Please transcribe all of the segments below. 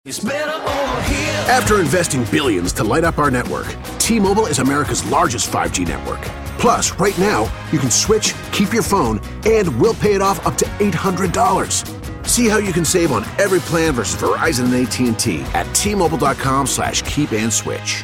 After investing billions to light up our network, T-Mobile is America's largest 5G network. Plus, right now, you can switch, keep your phone, and we'll pay it off up to $800. See how you can save on every plan versus Verizon and AT&T at T-Mobile.com/keep-and-switch.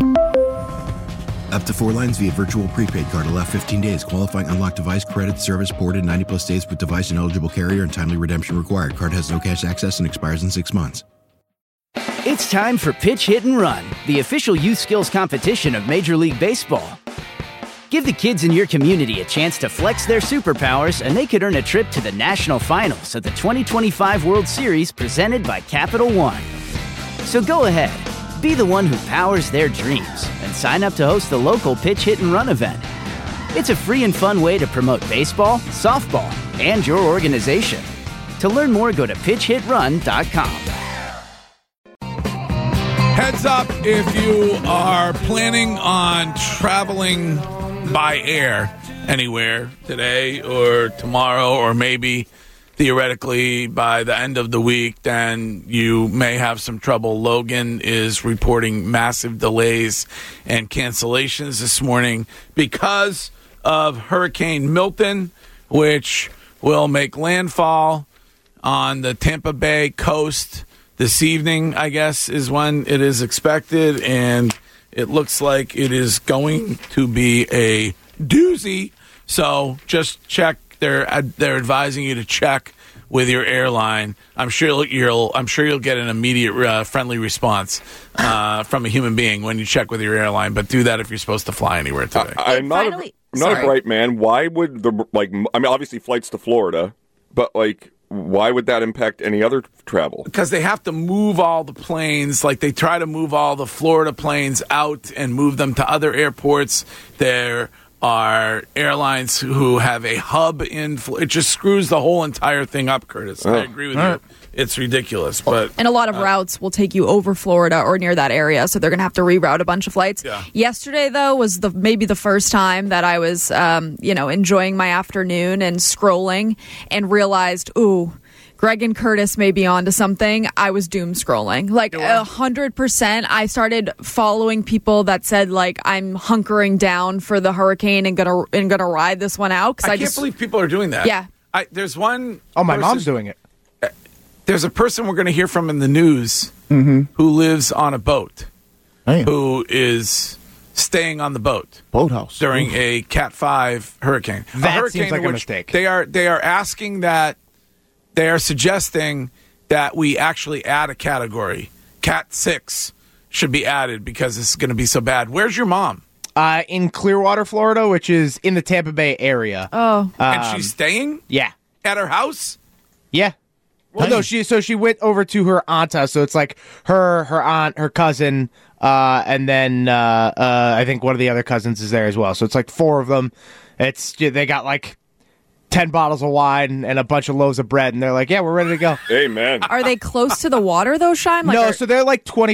Up to 4 lines via virtual prepaid card. Allow 15 days. Qualifying unlocked device credit service ported 90-plus days with device and eligible carrier and timely redemption required. Card has no cash access and expires in 6 months. It's time for Pitch, Hit, and Run, the official youth skills competition of Major League Baseball. Give the kids in your community a chance to flex their superpowers, and they could earn a trip to the national finals of the 2025 World Series presented by Capital One. So go ahead, be the one who powers their dreams, and sign up to host the local Pitch, Hit, and Run event. It's a free and fun way to promote baseball, softball, and your organization. To learn more, go to pitchhitrun.com. Heads up if you are planning on traveling by air anywhere today or tomorrow or maybe theoretically by the end of the week, then you may have some trouble. Logan is reporting massive delays and cancellations this morning because of Hurricane Milton, which will make landfall on the Tampa Bay coast this evening, I guess, is when it is expected, and it looks like it is going to be a doozy. So just check. They're advising you to check with your airline. I'm sure you'll get an immediate friendly response from a human being when you check with your airline. But do that if you're supposed to fly anywhere today. I'm not a bright man. Why would obviously flights to Florida, but why would that impact any other travel? Because they have to move all the planes. Like, they try to move all the Florida planes out and move them to other airports. There are airlines who have a hub in It just screws the whole entire thing up, Curtis. I agree with you. It's ridiculous. And a lot of routes will take you over Florida or near that area, so they're going to have to reroute a bunch of flights. Yeah. Yesterday, though, was maybe the first time that I was, enjoying my afternoon and scrolling and realized, ooh, Greg and Curtis may be onto something. I was doom scrolling. 100%. I started following people that said, I'm hunkering down for the hurricane and gonna ride this one out. I can't believe people are doing that. Yeah. There's one. Oh, my mom's doing it. There's a person we're going to hear from in the news who lives on a boat, who is staying on the boathouse during a Cat 5 hurricane. That seems like a mistake. They are asking that. They are suggesting that we actually add a category. Cat 6 should be added because this is going to be so bad. Where's your mom? In Clearwater, Florida, which is in the Tampa Bay area. Oh. And she's staying? Yeah. At her house? Yeah. Well, no, she went over to her aunta, so it's like her aunt, her cousin, and then I think one of the other cousins is there as well. So it's like 4 of them. They got 10 bottles of wine and a bunch of loaves of bread, and they're like, yeah, we're ready to go. Amen. Are they close to the water, though, Shine? No, so they're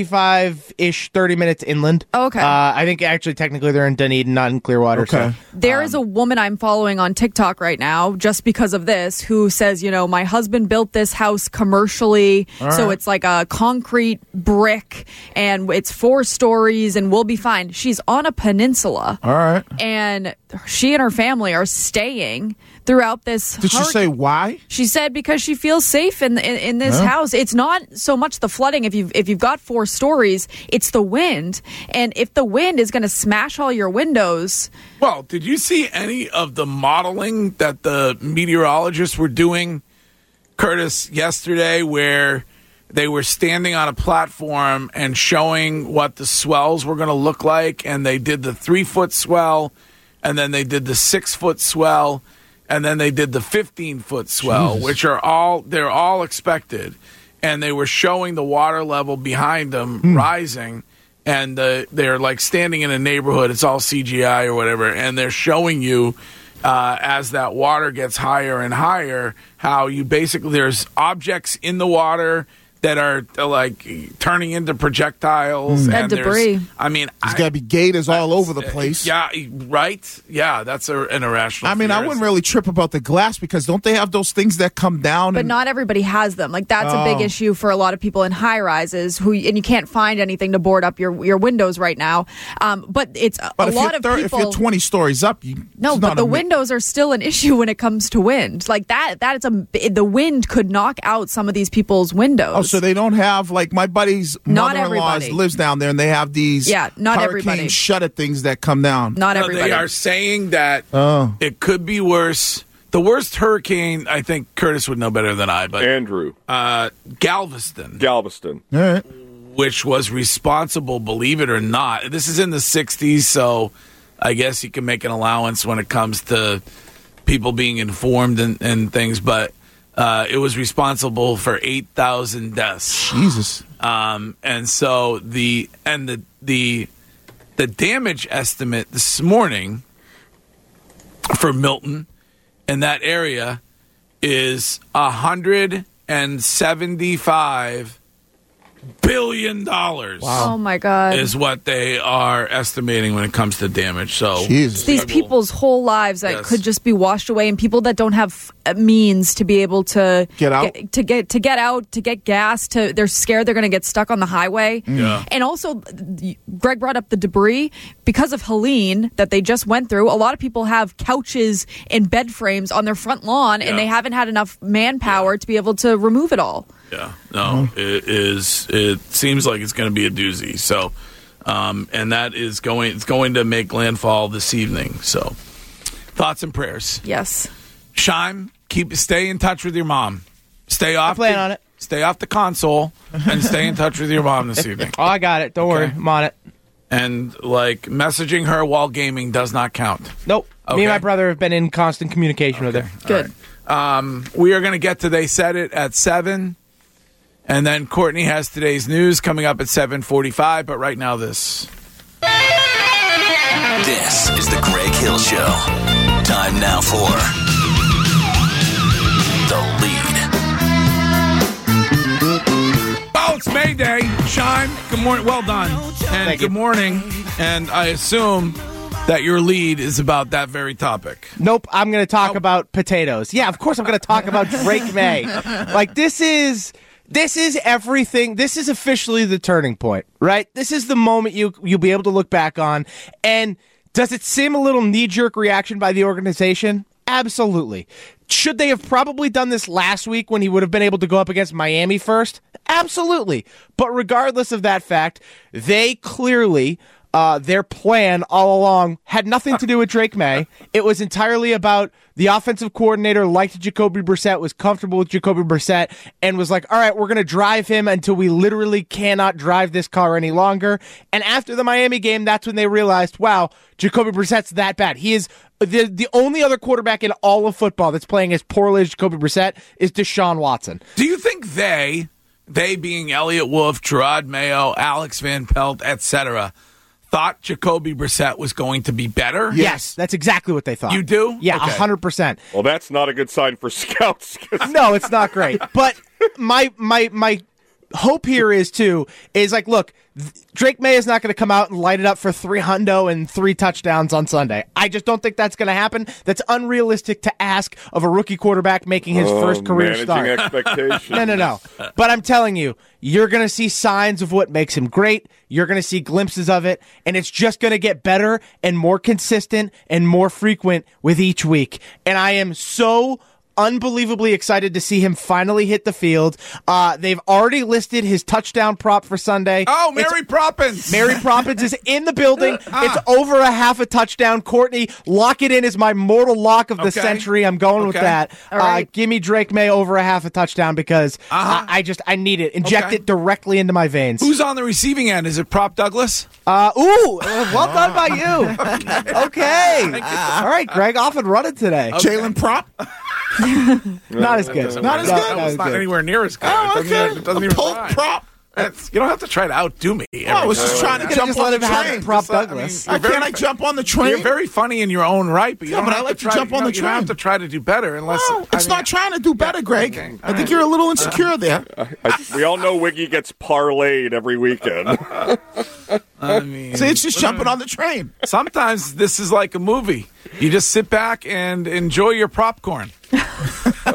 25-ish, 30 minutes inland. Oh, okay. I think actually technically they're in Dunedin, not in Clearwater. Okay. So, there is a woman I'm following on TikTok right now, just because of this, who says, my husband built this house commercially, so it's like a concrete brick, and it's 4 stories, and we'll be fine. She's on a peninsula. All right. And she and her family are staying throughout this Did she say why? She said because she feels safe in this house. It's not so much the flooding. If you've got 4 stories, it's the wind. And if the wind is going to smash all your windows. Well, did you see any of the modeling that the meteorologists were doing, Curtis, yesterday, where they were standing on a platform and showing what the swells were going to look like? And they did the 3-foot swell, and then they did the 6-foot swell, and then they did the 15-foot swell, which are all expected. And they were showing the water level behind them rising, and they're standing in a neighborhood. It's all CGI or whatever, and they're showing you as that water gets higher and higher how you basically there's objects in the water that are like turning into projectiles and debris. I mean, there's got to be gators all over the place. Yeah, right. Yeah, that's an irrational. I mean, fear. I wouldn't really trip about the glass because don't they have those things that come down? But not everybody has them. Like that's a big issue for a lot of people in high rises and you can't find anything to board up your windows right now. But it's a lot of people. If you're 20 stories up, but the windows are still an issue when it comes to wind. Like that is the wind could knock out some of these people's windows. Oh, so they don't have, like, my buddy's mother-in-law lives down there, and they have these hurricane shutter things that come down. Not everybody. They are saying that it could be worse. The worst hurricane, I think Curtis would know better than I, but Andrew. Galveston. All right. Which was responsible, believe it or not. This is in the 60s, so I guess you can make an allowance when it comes to people being informed and things, but it was responsible for 8,000 deaths. Jesus. And so the damage estimate this morning for Milton and that area is $175 billion. Wow. Oh my God. Is what they are estimating when it comes to damage. So these people's whole lives that could just be washed away, and people that don't have means to be able to get out, to get gas. They're scared they're going to get stuck on the highway. Yeah. And also, Greg brought up the debris because of Helene that they just went through. A lot of people have couches and bed frames on their front lawn, and they haven't had enough manpower to be able to remove it all. Yeah, no, it seems like it's going to be a doozy. So, and that is it's going to make landfall this evening. So, thoughts and prayers. Yes. Shime, stay in touch with your mom. Stay off. I plan on it. Stay off the console and stay in touch with your mom this evening. Oh, I got it. Don't worry, I'm on it. And messaging her while gaming does not count. Nope. Okay. Me and my brother have been in constant communication with her. Good. Right. We are going to get to They Said It at 7. And then Courtney has today's news coming up at 7:45. But right now, this. This is the Greg Hill Show. Time now for The Lead. Oh, it's May Day. Shime, good morning. Well done. And good morning. And I assume that your lead is about that very topic. Nope, I'm going to talk about potatoes. Yeah, of course I'm going to talk about Drake May. Like, this is everything. This is officially the turning point, right? This is the moment you'll be able to look back on. And does it seem a little knee-jerk reaction by the organization? Absolutely. Should they have probably done this last week when he would have been able to go up against Miami first? Absolutely. But regardless of that fact, they clearly... their plan all along had nothing to do with Drake May. It was entirely about the offensive coordinator liked Jacoby Brissett, was comfortable with Jacoby Brissett, and was like, all right, we're going to drive him until we literally cannot drive this car any longer. And after the Miami game, that's when they realized, wow, Jacoby Brissett's that bad. He is the only other quarterback in all of football that's playing as poorly as Jacoby Brissett is Deshaun Watson. Do you think they being Elliott Wolf, Gerard Mayo, Alex Van Pelt, etc., thought Jacoby Brissett was going to be better? Yes, that's exactly what they thought. You do? Yeah, okay. 100%. Well, that's not a good sign for scouts. No, it's not great. But my hope here is like, look, Drake May is not going to come out and light it up for 300 and 3 touchdowns on Sunday. I just don't think that's going to happen. That's unrealistic to ask of a rookie quarterback making his first career start. Managing expectations. No. But I'm telling you, you're going to see signs of what makes him great. You're going to see glimpses of it, and it's just going to get better and more consistent and more frequent with each week. And I am so unbelievably excited to see him finally hit the field. They've already listed his touchdown prop for Sunday. Oh, Mary Proppins. Mary Proppins is in the building. It's over a half a touchdown. Courtney, lock it in as my mortal lock of the century. I'm going with that. All right. Give me Drake May over a half a touchdown because I need it. Inject it directly into my veins. Who's on the receiving end? Is it Prop Douglas? Well done by you. Okay. All right, Greg, off and running today. Okay. Jalen Prop? Not as good. Not as good? It's not anywhere near as good. Oh, okay. It doesn't even Pull rhyme. prop. You don't have to try to outdo me. I was just trying to jump on the train. Prop Douglas. Can't I jump on the train? You're very funny in your own right, but I like to jump on the train. You don't have to try to do better unless. It's not trying to do better, Greg. Okay. I think you're a little insecure there. We all know Wiggy gets parlayed every weekend. See, it's just jumping on the train. Sometimes this is like a movie. You just sit back and enjoy your popcorn. All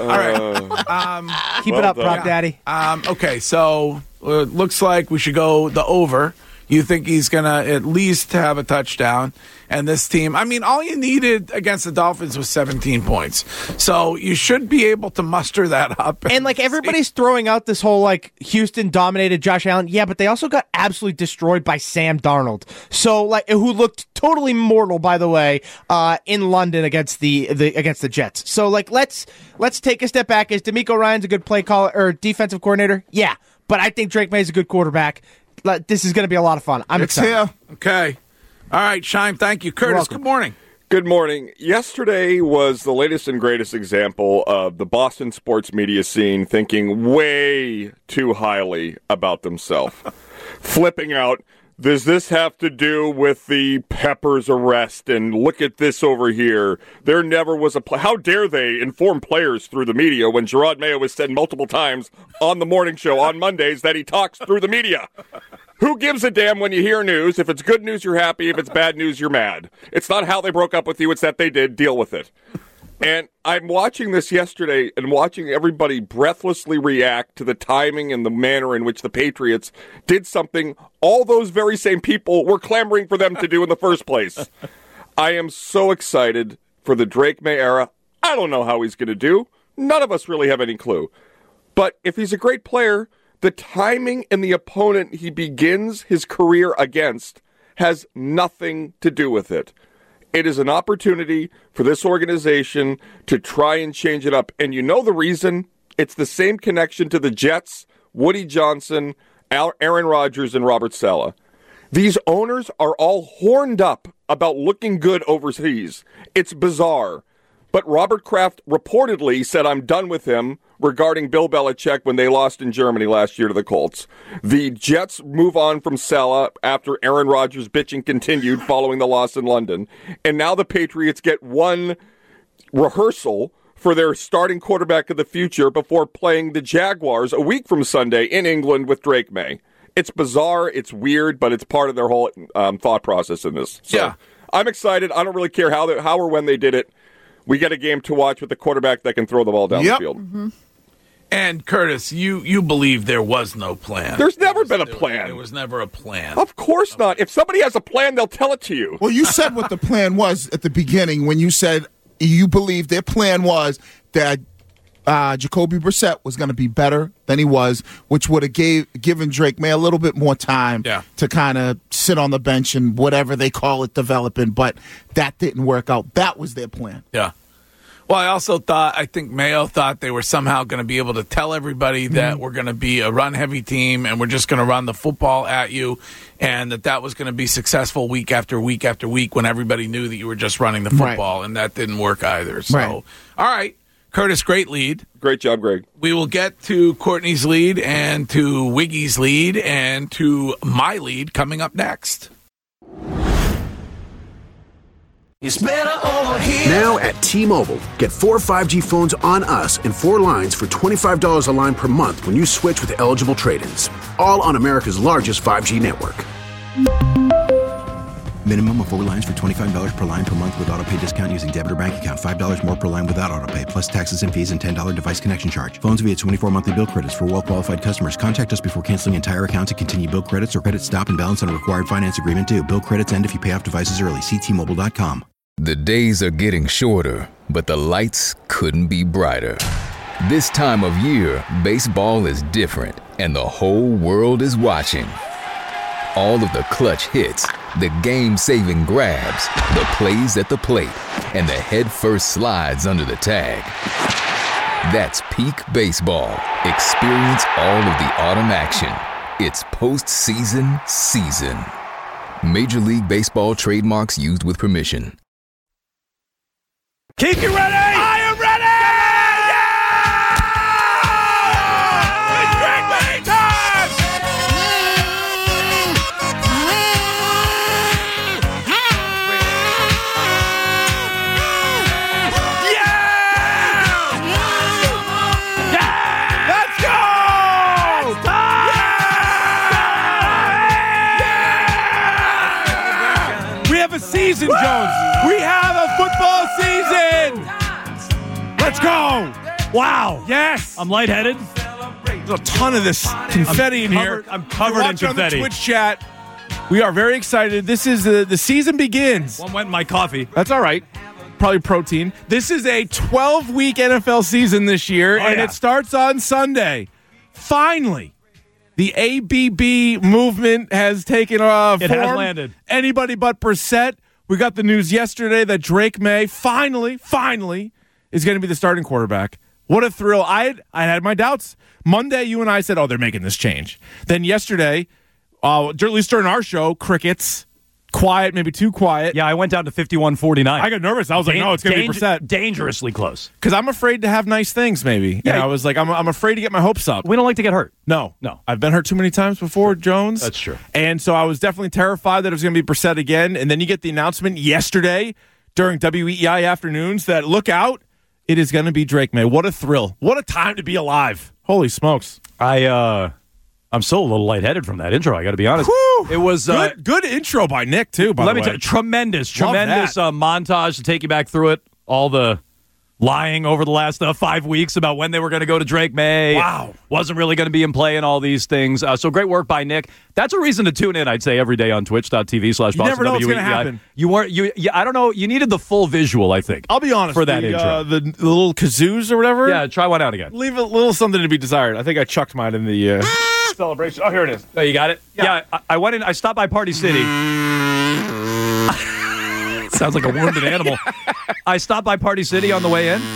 right. Keep it up, Prop Daddy. Okay, so it looks like we should go the over. You think he's going to at least have a touchdown. And this team, all you needed against the Dolphins was 17 points. So you should be able to muster that up. And everybody's throwing out this whole Houston dominated Josh Allen. Yeah, but they also got absolutely destroyed by Sam Darnold. So who looked totally mortal, by the way, in London against the Jets. So let's take a step back. Is DeMeco Ryans a good play caller or defensive coordinator? Yeah, but I think Drake May's a good quarterback. This is going to be a lot of fun. I'm excited. Here. Okay. All right, Shime, thank you. Curtis, good morning. Good morning. Yesterday was the latest and greatest example of the Boston sports media scene thinking way too highly about themselves. Flipping out, does this have to do with the Peppers arrest? And look at this over here. There never was a play. How dare they inform players through the media when Gerard Mayo has said multiple times on the morning show on Mondays that he talks through the media? Who gives a damn when you hear news? If it's good news, you're happy. If it's bad news, you're mad. It's not how they broke up with you. It's that they did. Deal with it. And I'm watching this yesterday and watching everybody breathlessly react to the timing and the manner in which the Patriots did something all those very same people were clamoring for them to do in the first place. I am so excited for the Drake May era. I don't know how he's going to do. None of us really have any clue. But if he's a great player, the timing and the opponent he begins his career against has nothing to do with it. It is an opportunity for this organization to try and change it up. And you know the reason? It's the same connection to the Jets, Woody Johnson, Aaron Rodgers, and Robert Saleh. These owners are all horned up about looking good overseas. It's bizarre. But Robert Kraft reportedly said, I'm done with him regarding Bill Belichick when they lost in Germany last year to the Colts. The Jets move on from Saleh after Aaron Rodgers' bitching continued following the loss in London. And now the Patriots get one rehearsal for their starting quarterback of the future before playing the Jaguars a week from Sunday in England with Drake May. It's bizarre, it's weird, but it's part of their whole thought process in this. So yeah. I'm excited. I don't really care how or when they did it. We get a game to watch with the quarterback that can throw the ball down the field. Mm-hmm. And, Curtis, you believe there was no plan. There's never been a plan. There was never a plan. Of course not. If somebody has a plan, they'll tell it to you. Well, you said what the plan was at the beginning when you said you believe their plan was that Jacoby Brissett was going to be better than he was, which would have given Drake May a little bit more time to kind of sit on the bench and whatever they call it, developing. But that didn't work out. That was their plan. Yeah. Well, I think Mayo thought they were somehow going to be able to tell everybody that we're going to be a run-heavy team and we're just going to run the football at you, and that was going to be successful week after week after week when everybody knew that you were just running the football, and that didn't work either. So, all right. Curtis, great lead. Great job, Greg. We will get to Courtney's lead and to Wiggy's lead and to my lead coming up next. Now at T-Mobile, get 4 5G phones on us and 4 lines for $25 a line per month when you switch with eligible trade-ins. All on America's largest 5G network. Minimum of 4 lines for $25 per line per month with autopay discount using debit or bank account. $5 more per line without autopay, plus taxes and fees and $10 device connection charge. Phones via 24 monthly bill credits for well-qualified customers. Contact us before canceling entire account to continue bill credits or credit stop and balance on a required finance agreement due. Bill credits end if you pay off devices early. See T-Mobile.com. The days are getting shorter, but the lights couldn't be brighter. This time of year, baseball is different, and the whole world is watching. All of the clutch hits, the game-saving grabs, the plays at the plate, and the head-first slides under the tag. That's peak baseball. Experience all of the autumn action. It's postseason season. Major League Baseball trademarks used with permission. Keep you ready! I am ready! Yeah! It's Drake May time! season, Jones. We have a football season. Let's go. Wow. Yes. I'm lightheaded. There's a ton of this confetti in here. I'm covered in confetti. On the Twitch chat. We are very excited. This is the season begins. One went in my coffee. That's all right. Probably protein. This is a 12-week NFL season this year, and it starts on Sunday. Finally, the ABB movement has taken form. It has landed. Anybody but Brissett. We got the news yesterday that Drake May finally is going to be the starting quarterback. What a thrill. I had my doubts. Monday, you and I said, they're making this change. Then yesterday, at least during our show, crickets, quiet, maybe too quiet. Yeah, I went down to 51-49. I got nervous. I was like, no, it's going to be Brissett. Dangerously close. Because I'm afraid to have nice things, maybe. Yeah, and I was like, I'm afraid to get my hopes up. We don't like to get hurt. No. I've been hurt too many times before, Jones. That's true. And so I was definitely terrified that it was going to be Brissett again. And then you get the announcement yesterday during WEEI afternoons that, look out, it is going to be Drake May. What a thrill. What a time to be alive. Holy smokes. I'm still a little lightheaded from that intro, I got to be honest. Whew. It was good intro by Nick, too, by the way. Let me tell you, tremendous montage to take you back through it. All the lying over the last 5 weeks about when they were going to go to Drake May. Wow. Wasn't really going to be in play and all these things. So great work by Nick. That's a reason to tune in, I'd say, every day on twitch.tv/BostonWEEI. You never know what's going to happen. I don't know. You needed the full visual, I think. I'll be honest. For that intro. The little kazoos or whatever. Yeah, try one out again. Leave a little something to be desired. I think I chucked mine in the celebration. Oh, here it is. Oh, you got it? Yeah. I went in. I stopped by Party City. Sounds like a wounded animal. I stopped by Party City on the way in.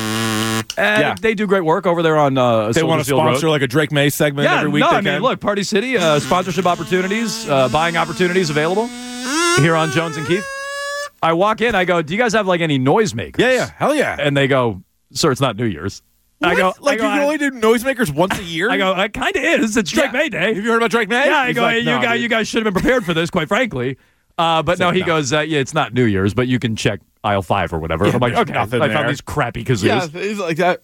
And they do great work over there on they want to sponsor Road. Like a Drake May segment every week. I mean, look, Party City, sponsorship opportunities, buying opportunities available here on Jones and Keith. I walk in, I go, do you guys have like any noisemakers? Yeah, hell yeah. And they go, sir, it's not New Year's. What? You can only do noisemakers once a year? I go, it kind of is. It's Drake May Day. Have you heard about Drake May? Yeah, I go, you guys should have been prepared for this, quite frankly. But no, he goes, it's not New Year's, but you can check aisle 5 or whatever. Yeah, I'm like, okay, I there. found these crappy kazoos. Yeah, he's like that.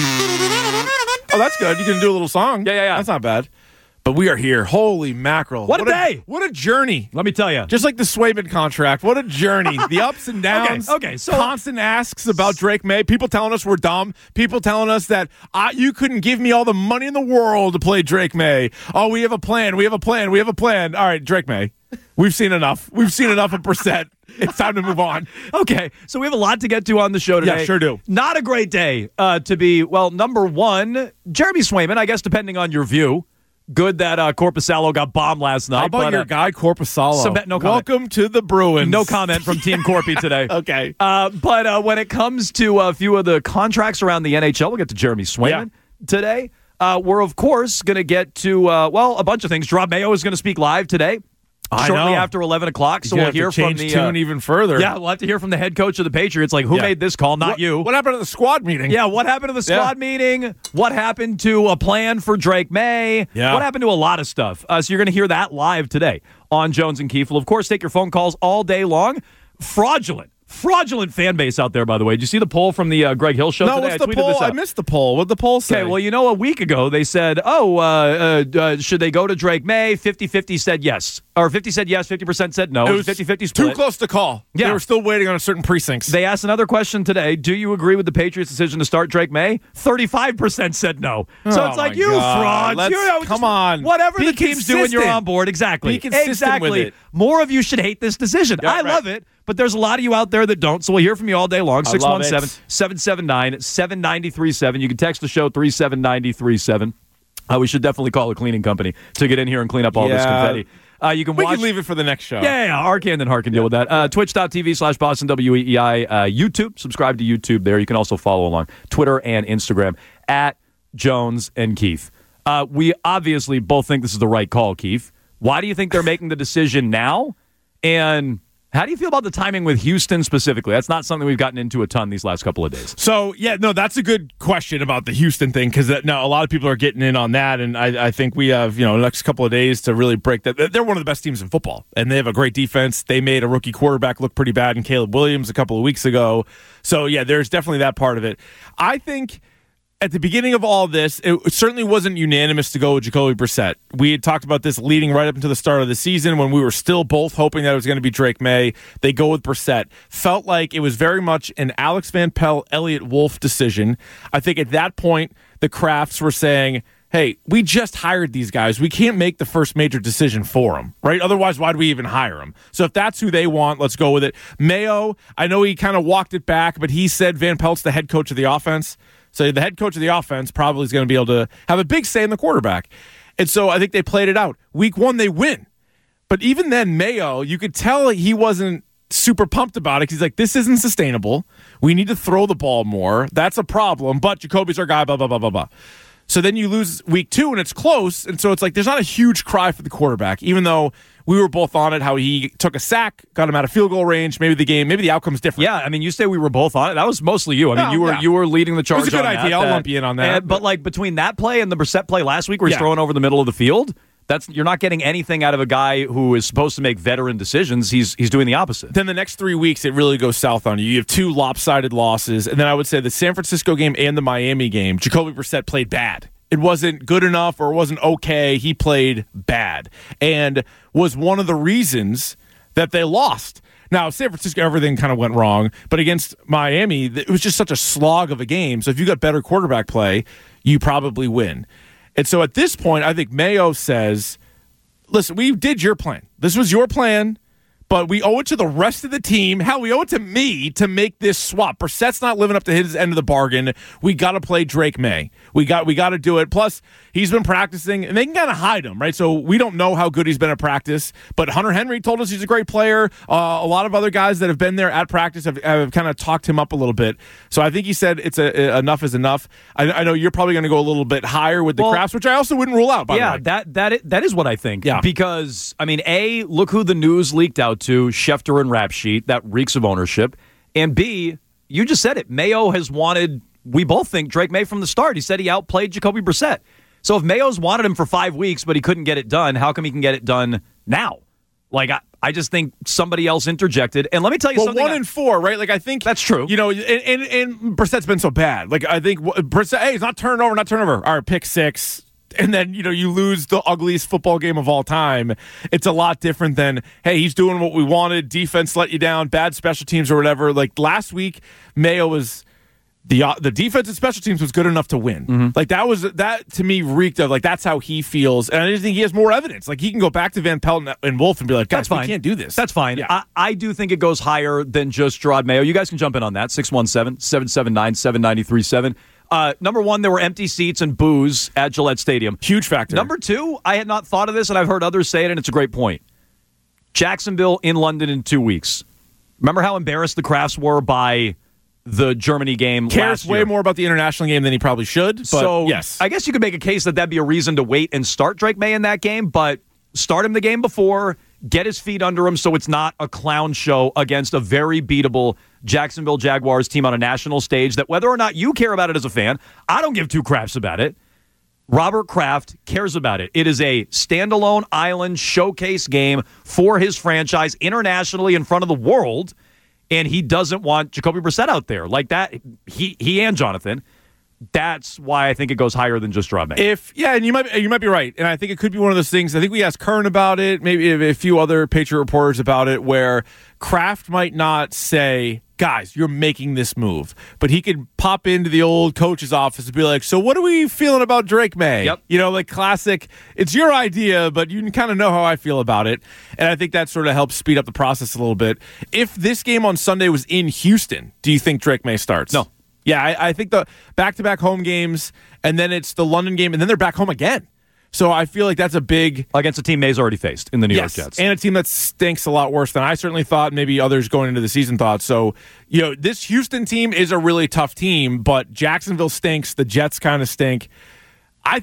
Oh, that's good. You can do a little song. Yeah. That's not bad. But we are here. Holy mackerel. What a day. What a journey. Let me tell you. Just like the Swayman contract. What a journey. The ups and downs. Okay, so constant asks about Drake May. People telling us we're dumb. People telling us that you couldn't give me all the money in the world to play Drake May. Oh, we have a plan. We have a plan. All right, Drake May. We've seen enough. We've seen enough of Brissett. It's time to move on. Okay, so we have a lot to get to on the show today. Yeah, sure do. Not a great day to be, number one, Jeremy Swayman, I guess, depending on your view. Good that Corpusalo got bombed last night. How about your guy, Corpusalo? No comment. Welcome to the Bruins. No comment from Team Corpy today. Okay. But when it comes to a few of the contracts around the NHL, we'll get to Jeremy Swayman today. We're, of course, going to get to, a bunch of things. Rob Mayo is going to speak live today. Shortly after 11 o'clock, so we'll hear from the tune even further. Yeah, we'll have to hear from the head coach of the Patriots. Like, who made this call? Not you. What happened at the squad meeting? Yeah, what happened to the squad meeting? What happened to a plan for Drake May? Yeah. What happened to a lot of stuff? So you're going to hear that live today on Jones and Keefe. We'll, of course, take your phone calls all day long. Fraudulent fan base out there, by the way. Did you see the poll from the Greg Hill show today? What's the poll? I missed the poll. What'd the poll say? Okay, well, a week ago they said, should they go to Drake May? 50-50 said yes. Or 50 said yes, 50% said no. It was 50-50 split. Too close to call. Yeah. They were still waiting on certain precincts. They asked another question today. Do you agree with the Patriots' decision to start Drake May? 35% said no. So it's like, you frauds. Come on. Whatever the team's doing, you're on board. Exactly. Be consistent with it. More of you should hate this decision. Yeah, I love it. But there's a lot of you out there that don't, so we'll hear from you all day long. 617-779-7937. You can text the show 37937. We should definitely call a cleaning company to get in here and clean up all this confetti. We can leave it for the next show. Yeah. Arcand and Hart can deal with that. Twitch.tv/BostonWEEI. YouTube. Subscribe to YouTube there. You can also follow along Twitter and Instagram at Jones and Keith. We obviously both think this is the right call, Keith. Why do you think they're making the decision now? And how do you feel about the timing with Houston specifically? That's not something we've gotten into a ton these last couple of days. So, that's a good question about the Houston thing, because now a lot of people are getting in on that, and I think we have the next couple of days to really break that. They're one of the best teams in football, and they have a great defense. They made a rookie quarterback look pretty bad in Caleb Williams a couple of weeks ago. So, there's definitely that part of it. I think at the beginning of all this, it certainly wasn't unanimous to go with Jacoby Brissett. We had talked about this leading right up into the start of the season when we were still both hoping that it was going to be Drake May. They go with Brissett. Felt like it was very much an Alex Van Pelt, Elliott Wolf decision. I think at that point, the Crafts were saying, hey, we just hired these guys. We can't make the first major decision for them, right? Otherwise, why do we even hire them? So if that's who they want, let's go with it. Mayo, I know he kind of walked it back, but he said Van Pelt's the head coach of the offense. So the head coach of the offense probably is going to be able to have a big say in the quarterback. And so I think they played it out. Week 1, they win. But even then, Mayo, you could tell he wasn't super pumped about it. He's like, this isn't sustainable. We need to throw the ball more. That's a problem. But Jacoby's our guy, blah, blah, blah, blah, blah. So then you lose week 2, and it's close. And so it's like there's not a huge cry for the quarterback, even though we were both on it, how he took a sack, got him out of field goal range. Maybe the outcome's different. Yeah, I mean, you say we were both on it. That was mostly you. I mean, you were leading the charge. It was a good idea. I'll lump you in on that. But like between that play and the Brissett play last week, where he's throwing over the middle of the field, you're not getting anything out of a guy who is supposed to make veteran decisions. He's doing the opposite. Then the next 3 weeks, it really goes south on you. You have 2 lopsided losses, and then I would say the San Francisco game and the Miami game, Jacoby Brissett played bad. It wasn't good enough or it wasn't okay. He played bad and was one of the reasons that they lost. Now, San Francisco, everything kind of went wrong, but against Miami, it was just such a slog of a game. So if you got better quarterback play, you probably win. And so at this point, I think Mayo says, listen, we did your plan. This was your plan. But we owe it to the rest of the team. Hell, we owe it to me to make this swap. Brissett's not living up to his end of the bargain. We got to play Drake May. We got to do it. Plus, he's been practicing, and they can kind of hide him, right? So we don't know how good he's been at practice. But Hunter Henry told us he's a great player. A lot of other guys that have been there at practice have kind of talked him up a little bit. So I think he said enough is enough. I know you're probably going to go a little bit higher with the Crafts, which I also wouldn't rule out, by the way. That is what I think. Yeah. Because, I mean, A, look who the news leaked out to, Schefter and Rap Sheet. That reeks of ownership. And B, you just said it. Mayo has wanted, we both think, Drake May from the start. He said he outplayed Jacoby Brissett. So if Mayo's wanted him for 5 weeks, but he couldn't get it done, how come he can get it done now? Like, I just think somebody else interjected. And let me tell you something. 1 and 4, right? Like, I think that's true. You know, and Brissett's been so bad. Like, I think Brissett, hey, it's not turnover. All right, pick 6. And then, you know, you lose the ugliest football game of all time. It's a lot different than, hey, he's doing what we wanted. Defense let you down, bad special teams or whatever. Like last week, Mayo was the defense and special teams was good enough to win. Mm-hmm. Like that to me reeked of like that's how he feels. And I just think he has more evidence. Like he can go back to Van Pelt and Wolf and be like, guys, we can't do this. That's fine. Yeah. I do think it goes higher than just Gerard Mayo. You guys can jump in on that. 617-779-7937. Number 1, there were empty seats and booze at Gillette Stadium. Huge factor. Number 2, I had not thought of this, and I've heard others say it, and it's a great point. Jacksonville in London in 2 weeks. Remember how embarrassed the Crafts were by the Germany game Cares last year? Way more about the international game than he probably should. But so, yes. I guess you could make a case that that'd be a reason to wait and start Drake May in that game, but start him the game before, get his feet under him so it's not a clown show against a very beatable Jacksonville Jaguars team on a national stage that whether or not you care about it as a fan, I don't give two craps about it. Robert Kraft cares about it. It is a standalone island showcase game for his franchise internationally in front of the world, and he doesn't want Jacoby Brissett out there like that. He and Jonathan. That's why I think it goes higher than just Gerard May. And you might be right, and I think it could be one of those things. I think we asked Kern about it, maybe a few other Patriot reporters about it, where Kraft might not say, "Guys, you're making this move," but he could pop into the old coach's office and be like, "So what are we feeling about Drake May?" Yep. You know, like classic. It's your idea, but you can kind of know how I feel about it, and I think that sort of helps speed up the process a little bit. If this game on Sunday was in Houston, do you think Drake May starts? No. Yeah, I think the back-to-back home games, and then it's the London game, and then they're back home again. So I feel like that's a big... Against a team May's already faced in the New York Jets. And a team that stinks a lot worse than I certainly thought, maybe others going into the season thought. So, you know, this Houston team is a really tough team, but Jacksonville stinks. The Jets kind of stink. I'm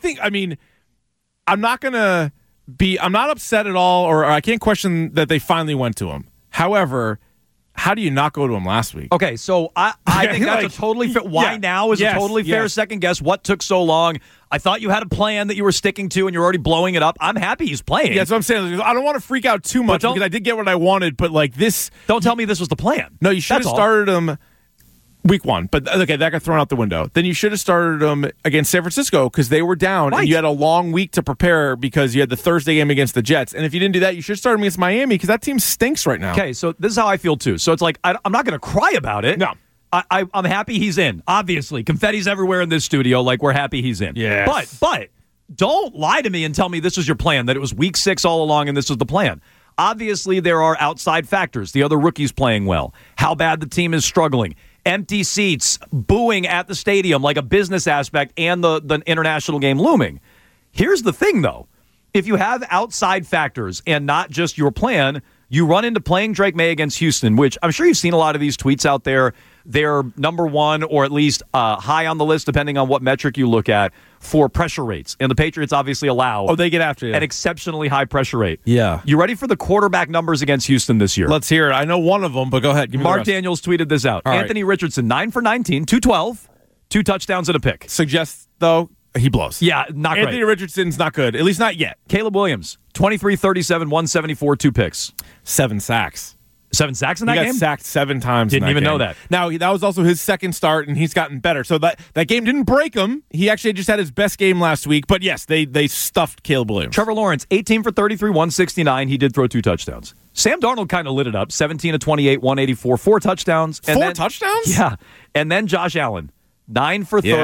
not upset at all, or I can't question that they finally went to him. However... How do you not go to him last week? Okay, so I think that's a totally fair... Why now is a totally fair second guess. What took so long? I thought you had a plan that you were sticking to, and you're already blowing it up. I'm happy he's playing. Yeah, that's what I'm saying. I don't want to freak out too much because I did get what I wanted, but like this... Don't tell me this was the plan. No, you should have started him Week 1, but okay, that got thrown out the window. Then you should have started them against San Francisco because they were down, and you had a long week to prepare because you had the Thursday game against the Jets. And if you didn't do that, you should have started them against Miami because that team stinks right now. Okay, so this is how I feel too. So it's like I'm not going to cry about it. No. I'm happy he's in. Obviously, confetti's everywhere in this studio. Like, we're happy he's in. Yes. But don't lie to me and tell me this was your plan, that it was week 6 all along and this was the plan. Obviously, there are outside factors. The other rookies playing well. How bad the team is struggling. Empty seats, booing at the stadium like a business aspect, and the international game looming. Here's the thing, though. If you have outside factors and not just your plan, you run into playing Drake May against Houston, which I'm sure you've seen a lot of these tweets out there. They're number 1 or at least high on the list, depending on what metric you look at, for pressure rates. And the Patriots obviously allow they get after you. An exceptionally high pressure rate. Yeah. You ready for the quarterback numbers against Houston this year? Let's hear it. I know one of them, but go ahead. Give me Mark the rest. Daniels tweeted this out. All right. Anthony Richardson, 9 for 19, 212, 2 touchdowns and a pick. Suggests, though, he blows. Yeah, not Anthony great. Richardson's not good, at least not yet. Caleb Williams, 23, 37, 174, 2 picks. 7 sacks. 7 sacks in that game? He got sacked 7 times. Didn't even know that. Now, that was also his second start, and he's gotten better. So that game didn't break him. He actually just had his best game last week. But, yes, they stuffed Caleb Williams. Trevor Lawrence, 18 for 33, 169. He did throw 2 touchdowns. Sam Darnold kind of lit it up, 17 of 28, 184, 4 touchdowns. And 4 touchdowns? Yeah. And then Josh Allen, 9 for 30,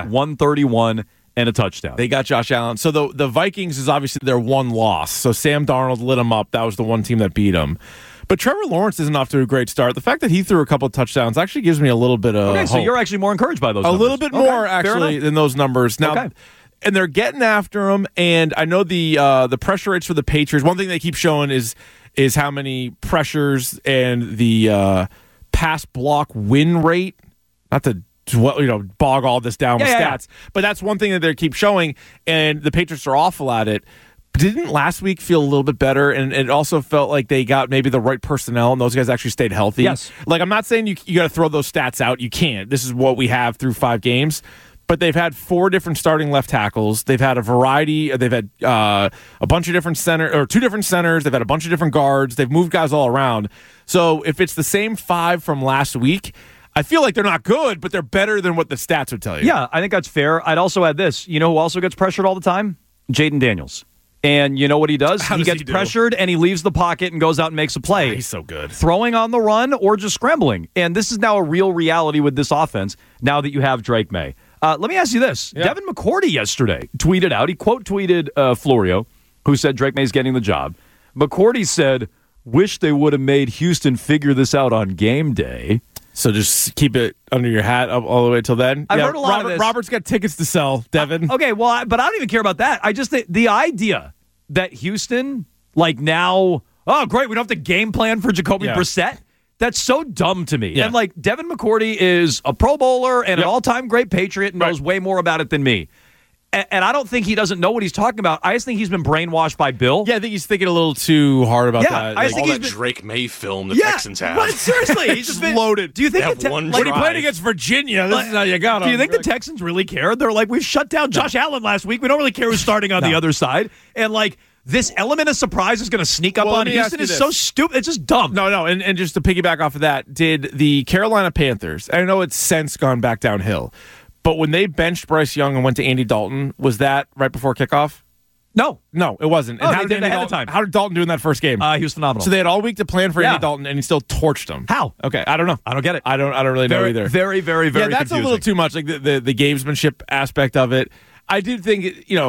131, and a touchdown. They got Josh Allen. So the Vikings is obviously their one loss. So Sam Darnold lit him up. That was the one team that beat him. But Trevor Lawrence isn't off to a great start. The fact that he threw a couple of touchdowns actually gives me a little bit of hope. So you're actually more encouraged by those numbers. A little bit more, actually, than those numbers. Now, and they're getting after him. And I know the pressure rates for the Patriots, one thing they keep showing is how many pressures and the pass block win rate. Not to bog all this down with stats. But that's one thing that they keep showing, and the Patriots are awful at it. Didn't last week feel a little bit better, and it also felt like they got maybe the right personnel, and those guys actually stayed healthy? Yes. Like, I'm not saying you got to throw those stats out. You can't. This is what we have through 5 games. But they've had 4 different starting left tackles. They've had a variety. They've had a bunch of different 2 different centers. They've had a bunch of different guards. They've moved guys all around. So if it's the same 5 from last week, I feel like they're not good, but they're better than what the stats would tell you. Yeah, I think that's fair. I'd also add this. You know who also gets pressured all the time? Jaden Daniels. And you know what he does? He gets pressured, and he leaves the pocket and goes out and makes a play. He's so good. Throwing on the run or just scrambling. And this is now a real reality with this offense now that you have Drake May. Let me ask you this. Yeah. Devin McCourty yesterday tweeted out, he quote-tweeted Florio, who said Drake May's getting the job. McCourty said, wish they would have made Houston figure this out on game day. So just keep it under your hat all the way till then. I've heard a lot of this. Robert's got tickets to sell, Devin. Okay, well, but I don't even care about that. I just think the idea that Houston, like now, oh, great, we don't have to game plan for Jacoby Brissett. That's so dumb to me. Yeah. And, like, Devin McCourty is a Pro Bowler and an all-time great Patriot and knows way more about it than me. And I don't think he doesn't know what he's talking about. I just think he's been brainwashed by Bill. Yeah, I think he's thinking a little too hard about that. I think all that Drake May film the Texans have. But seriously, he's just been loaded. Do you think when he played against Virginia, this is how you got him. Do you think the Texans really care? They're like, we've shut down Josh Allen last week. We don't really care who's starting on the other side. And, like, this element of surprise is going to sneak up on Houston. It's so stupid. It's just dumb. No. And just to piggyback off of that, did the Carolina Panthers, I know it's since gone back downhill, but when they benched Bryce Young and went to Andy Dalton, was that right before kickoff? No, it wasn't. And they did it ahead of time. How did Dalton do in that first game? He was phenomenal. So they had all week to plan for Andy Dalton, and he still torched them. How? Okay, I don't know. I don't get it. I don't really know either. Very, very, very. Yeah, that's confusing. a little too much. Like the gamesmanship aspect of it. I do think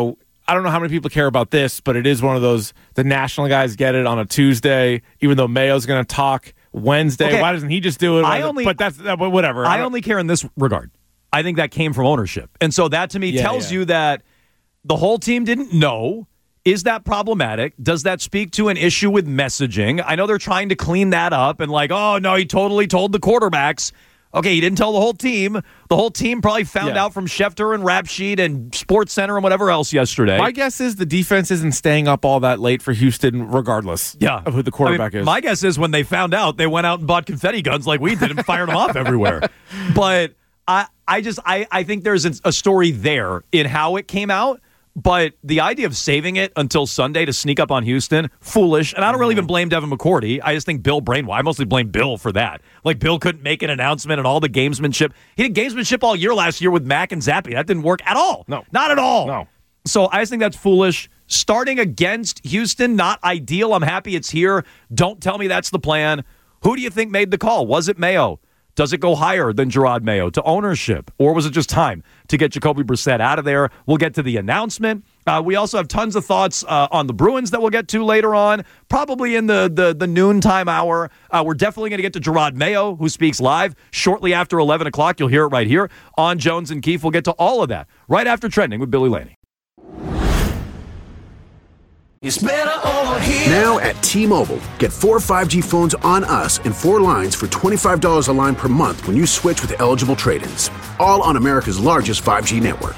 I don't know how many people care about this, but it is one of those. The national guys get it on a Tuesday, even though Mayo's going to talk Wednesday. Okay. Why doesn't he just do it? But that's whatever. I only care in this regard. I think that came from ownership. And so that to me tells you that the whole team didn't know. Is that problematic? Does that speak to an issue with messaging? I know they're trying to clean that up and like, oh, no, he totally told the quarterbacks. Okay, he didn't tell the whole team. The whole team probably found out from Schefter and Rap Sheet and Sports Center and whatever else yesterday. My guess is the defense isn't staying up all that late for Houston regardless of who the quarterback is. My guess is when they found out, they went out and bought confetti guns like we did and fired them off everywhere. But I think there's a story there in how it came out. But the idea of saving it until Sunday to sneak up on Houston, foolish. And I don't really even blame Devin McCourty. I just think Bill brainwashed. I mostly blame Bill for that. Like, Bill couldn't make an announcement and all the gamesmanship. He did gamesmanship all year last year with Mac and Zappe. That didn't work at all. No. Not at all. No. So I just think that's foolish. Starting against Houston, not ideal. I'm happy it's here. Don't tell me that's the plan. Who do you think made the call? Was it Mayo? Does it go higher than Gerard Mayo to ownership? Or was it just time to get Jacoby Brissett out of there? We'll get to the announcement. We also have tons of thoughts on the Bruins that we'll get to later on, probably in the noontime hour. We're definitely going to get to Gerard Mayo, who speaks live shortly after 11 o'clock. You'll hear it right here on Jones and Keefe. We'll get to all of that right after Trending with Billy Laney. It's better over here. Now at T-Mobile, get 4 5G phones on us and 4 lines for $25 a line per month when you switch with eligible trade-ins. All on America's largest 5G network.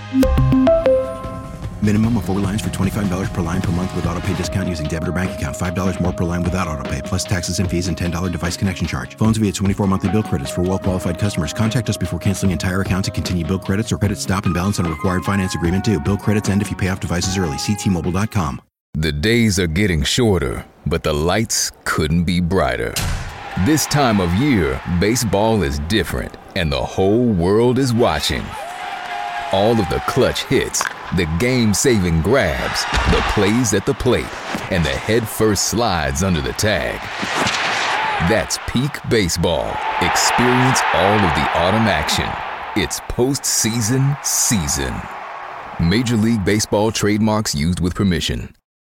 Minimum of 4 lines for $25 per line per month with autopay discount using debit or bank account. $5 more per line without autopay, plus taxes and fees and $10 device connection charge. Phones via 24 monthly bill credits for well-qualified customers. Contact us before canceling entire account to continue bill credits or credit stop and balance on a required finance agreement due. Bill credits end if you pay off devices early. See T-Mobile.com. The days are getting shorter, but the lights couldn't be brighter. This time of year, baseball is different, and the whole world is watching. All of the clutch hits, the game-saving grabs, the plays at the plate, and the head-first slides under the tag. That's peak baseball. Experience all of the autumn action. It's postseason season. Major League Baseball trademarks used with permission.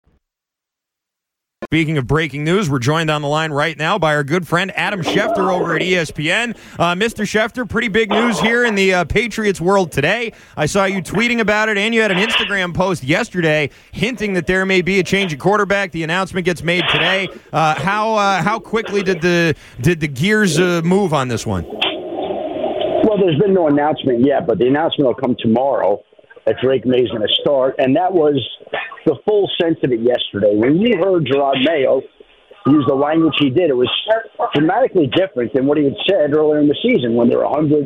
Speaking of breaking news, we're joined on the line right now by our good friend Adam Schefter over at ESPN. Mr. Schefter, pretty big news here in the Patriots world today. I saw you tweeting about it, and you had an Instagram post yesterday hinting that there may be a change at quarterback. The announcement gets made today. How quickly did the gears move on this one? Well, there's been no announcement yet, but the announcement will come tomorrow that Drake May is going to start, and that was the full sense of it yesterday. When you heard Gerard Mayo use the language he did, it was dramatically different than what he had said earlier in the season when they were 100%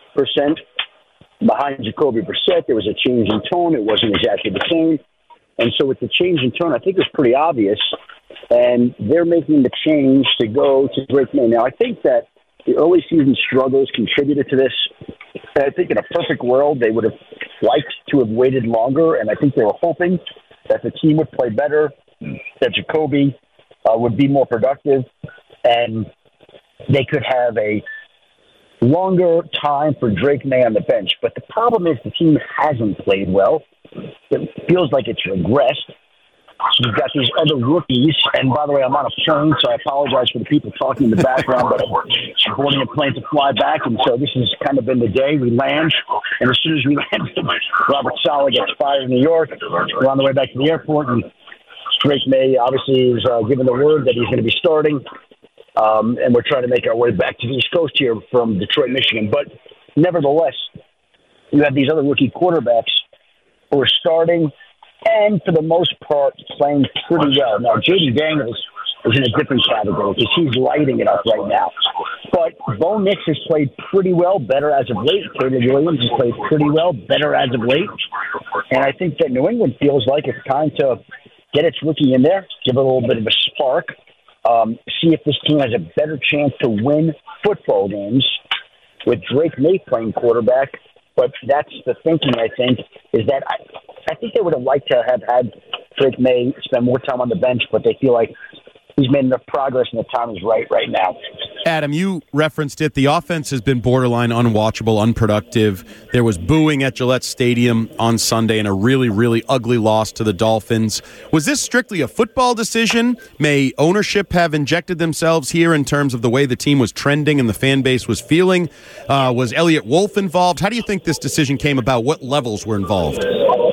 behind Jacoby Brissett. There was a change in tone. It wasn't exactly the same. And so with the change in tone, I think it was pretty obvious, and they're making the change to go to Drake May. Now, I think that the early season struggles contributed to this. I think in a perfect world, they would have liked to have waited longer, and I think they were hoping that the team would play better, that Jacoby would be more productive, and they could have a longer time for Drake May on the bench. But the problem is the team hasn't played well. It feels like it's regressed. You've got these other rookies, and by the way, I'm on a plane, so I apologize for the people talking in the background, but I'm boarding a plane to fly back, and so this has kind of been the day. We land, and as soon as we land, Robert Saleh gets fired in New York. We're on the way back to the airport, and Drake May obviously is given the word that he's going to be starting, and we're trying to make our way back to the East Coast here from Detroit, Michigan. But nevertheless, you have these other rookie quarterbacks who are starting and for the most part playing pretty well. Now, J.D. Daniels is in a different category because he's lighting it up right now. But Bo Nix has played pretty well, better as of late. Caleb Williams has played pretty well, better as of late. And I think that New England feels like it's time to get its rookie in there, give it a little bit of a spark, see if this team has a better chance to win football games with Drake May playing quarterback. But that's the thinking, I think, is that I think they would have liked to have had Drake May spend more time on the bench, but they feel like he's made enough progress and the time is right now. Adam, you referenced it. The offense has been borderline unwatchable, unproductive. There was booing at Gillette Stadium on Sunday and a really, really ugly loss to the Dolphins. Was this strictly a football decision? May ownership have injected themselves here in terms of the way the team was trending and the fan base was feeling? Was Elliott Wolf involved? How do you think this decision came about? What levels were involved?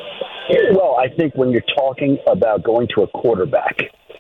Well, I think when you're talking about going to a quarterback,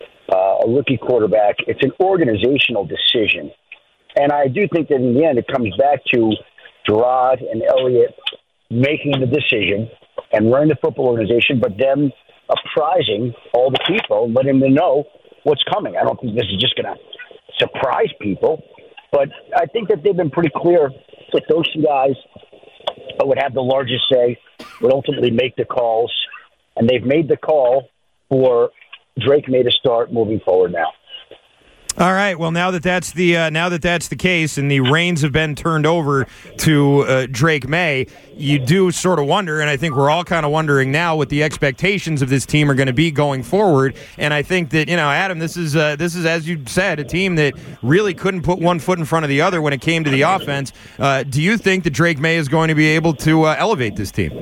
a rookie quarterback, it's an organizational decision. And I do think that in the end it comes back to Gerard and Elliott making the decision and running the football organization, but them apprising all the people and letting them know what's coming. I don't think this is just going to surprise people, but I think that they've been pretty clear that those two guys would have the largest say would ultimately make the calls, and they've made the call for Drake May to start moving forward now. All right. Well, now that that's the case, and the reins have been turned over to Drake May, you do sort of wonder, and I think we're all kind of wondering now what the expectations of this team are going to be going forward. And I think that Adam, this is as you said, a team that really couldn't put one foot in front of the other when it came to the offense. Do you think that Drake May is going to be able to elevate this team?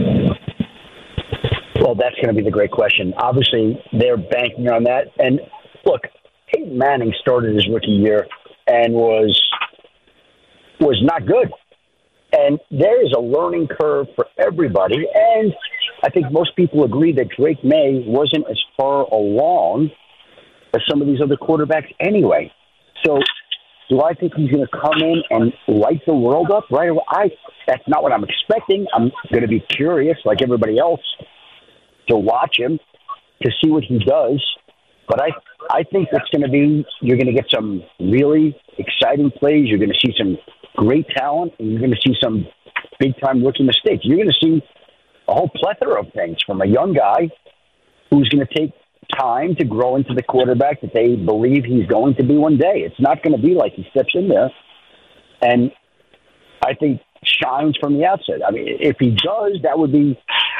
Well, that's going to be the great question. Obviously, they're banking on that. And look, Peyton Manning started his rookie year and was not good. And there is a learning curve for everybody. And I think most people agree that Drake May wasn't as far along as some of these other quarterbacks anyway. So do I think he's going to come in and light the world up right away? That's not what I'm expecting. I'm going to be curious, like everybody else, to watch him, to see what he does. But I think that's going to be, you're going to get some really exciting plays. You're going to see some great talent, and you're going to see some big-time rookie mistakes. You're going to see a whole plethora of things from a young guy who's going to take time to grow into the quarterback that they believe he's going to be one day. It's not going to be like he steps in there and I think shines from the outset. I mean, if he does, that would be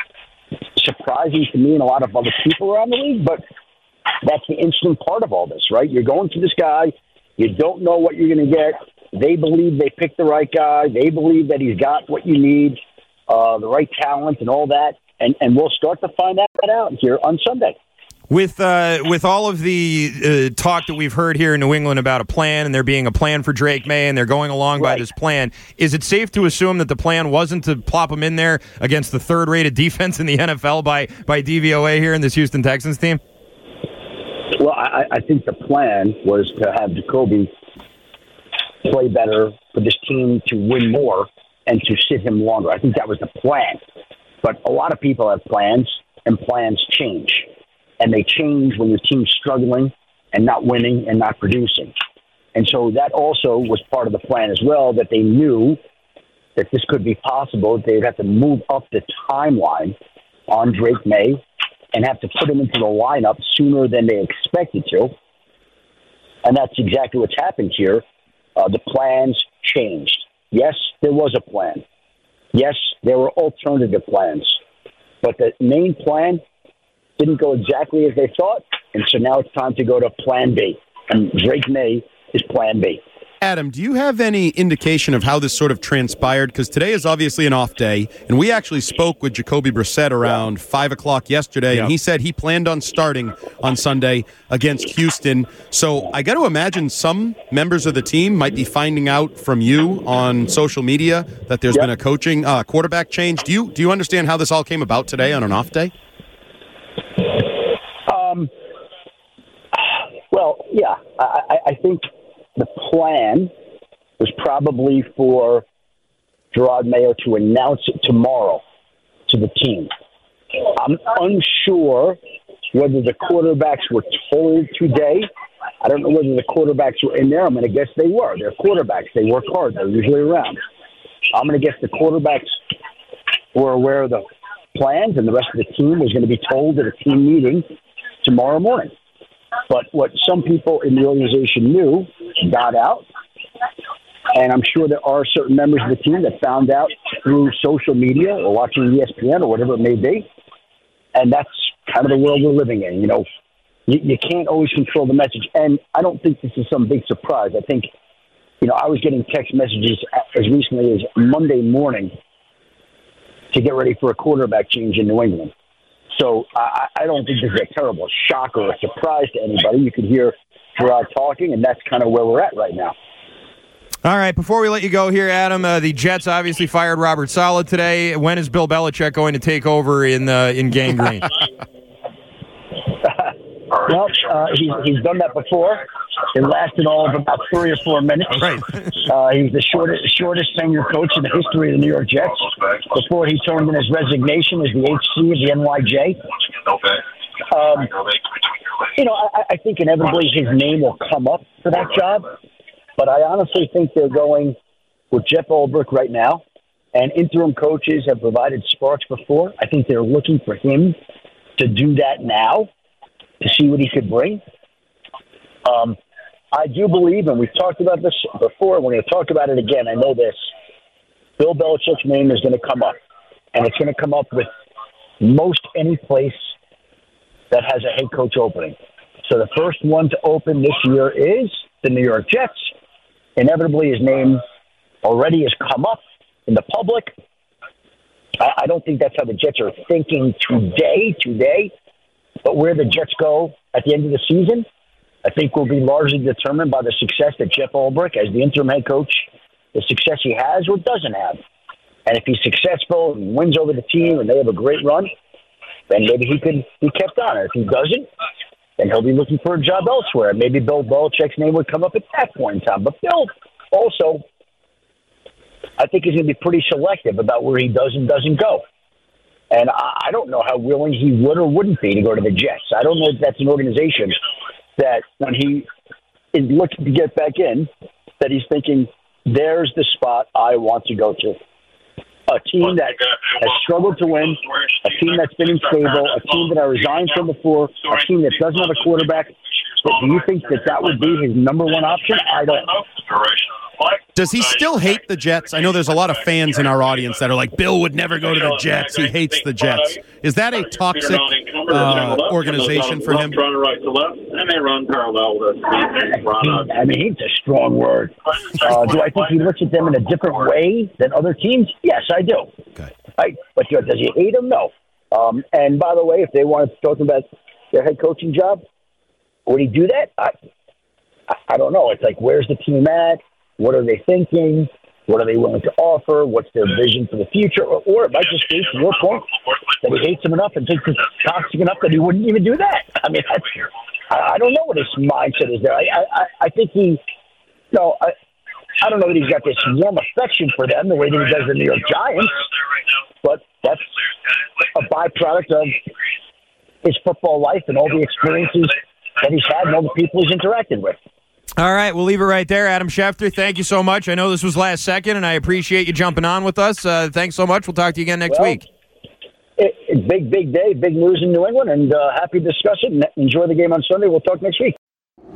surprising to me and a lot of other people around the league, but that's the interesting part of all this, right? You're going to this guy. You don't know what you're going to get. They believe they picked the right guy. They believe that he's got what you need, the right talent and all that. And we'll start to find that out here on Sunday. With all of the talk that we've heard here in New England about a plan and there being a plan for Drake May and they're going along by this plan, is it safe to assume that the plan wasn't to plop him in there against the third-rated defense in the NFL by DVOA here in this Houston Texans team? Well, I think the plan was to have Jacoby play better for this team to win more and to sit him longer. I think that was the plan. But a lot of people have plans, and plans change. And they change when your team's struggling and not winning and not producing. And so that also was part of the plan as well, that they knew that this could be possible. They'd have to move up the timeline on Drake May and have to put him into the lineup sooner than they expected to. And that's exactly what's happened here. The plans changed. Yes, there was a plan. Yes, there were alternative plans. But the main plan didn't go exactly as they thought, and so now it's time to go to Plan B. And Drake May is Plan B. Adam, do you have any indication of how this sort of transpired? Because today is obviously an off day, and we actually spoke with Jacoby Brissett around 5 o'clock yesterday, and he said he planned on starting on Sunday against Houston. So I got to imagine some members of the team might be finding out from you on social media that there's been a coaching quarterback change. Do you understand how this all came about today on an off day? Well, yeah, I think the plan was probably for Gerard Mayo to announce it tomorrow to the team. I'm unsure whether the quarterbacks were told today. I don't know whether the quarterbacks were in there. I'm going to guess they were. They're quarterbacks. They work hard. They're usually around. I'm going to guess the quarterbacks were aware of the plans, and the rest of the team was going to be told at a team meeting tomorrow morning. But what some people in the organization knew got out, and I'm sure there are certain members of the team that found out through social media or watching ESPN or whatever it may be, and that's kind of the world we're living in. You know, you can't always control the message, and I don't think this is some big surprise. I think, you know, I was getting text messages as recently as Monday morning to get ready for a quarterback change in New England. So I don't think this is a terrible shock or a surprise to anybody. You could hear Gerard talking, and that's kind of where we're at right now. All right, before we let you go here, Adam, the Jets obviously fired Robert Saleh today. When is Bill Belichick going to take over in Gang Green? Well, he's done that before. It lasted all of about 3 or 4 minutes. Right. He's the shortest tenure coach in the history of the New York Jets. Before he turned in his resignation as the HC of the NYJ. You know, I think inevitably his name will come up for that job. But I honestly think they're going with Jeff Ulbrich right now. and interim coaches have provided sparks before. I think they're looking for him to do that now to see what he could bring. I do believe, and we've talked about this before, and we're going to talk about it again. I know this. Bill Belichick's name is going to come up, and it's going to come up with most any place that has a head coach opening. So the first one to open this year is the New York Jets. Inevitably, his name already has come up in the public. I don't think that's how the Jets are thinking today. But where the Jets go at the end of the season, I think will be largely determined by the success that Jeff Ulbrich, as the interim head coach, the success he has or doesn't have. And if he's successful and wins over the team and they have a great run, then maybe he could be kept on. Or if he doesn't, then he'll be looking for a job elsewhere. Maybe Bill Belichick's name would come up at that point in time. But Bill also, I think he's going to be pretty selective about where he does and doesn't go. And I don't know how willing he would or wouldn't be to go to the Jets. I don't know if that's an organization that when he is looking to get back in, that he's thinking, there's the spot I want to go to. A team that has struggled to win, a team that's been unstable, a team that I resigned from before, a team that doesn't have a quarterback. But do you think that would be his number one option? I don't know. Does he still hate the Jets? I know there's a lot of fans in our audience that are like, Bill would never go to the Jets. He hates the Jets. Is that a toxic organization for him? Run right to left, and they run parallel with us. I mean, he's a strong word. Do I think he looks at them in a different way than other teams? Yes, I do. Okay. But does he hate them? No. And by the way, if they wanted to talk about their head coaching job, would he do that? I don't know. It's like, where's the team at? What are they thinking? What are they willing to offer? What's their vision for the future? Or it might just be, to your point, that he hates him enough and thinks it's toxic enough that he wouldn't even do that. I mean, I don't know what his mindset is there. I think he, I don't know that he's got this warm affection for them the way that he does the New York Giants, but that's a byproduct of his football life and all the experiences that he's had and all the people he's interacted with. All right, we'll leave it right there. Adam Schefter, thank you so much. I know this was last second, and I appreciate you jumping on with us. Thanks so much. We'll talk to you again next week. Big day, big news in New England, and happy to discuss it. And enjoy the game on Sunday. We'll talk next week.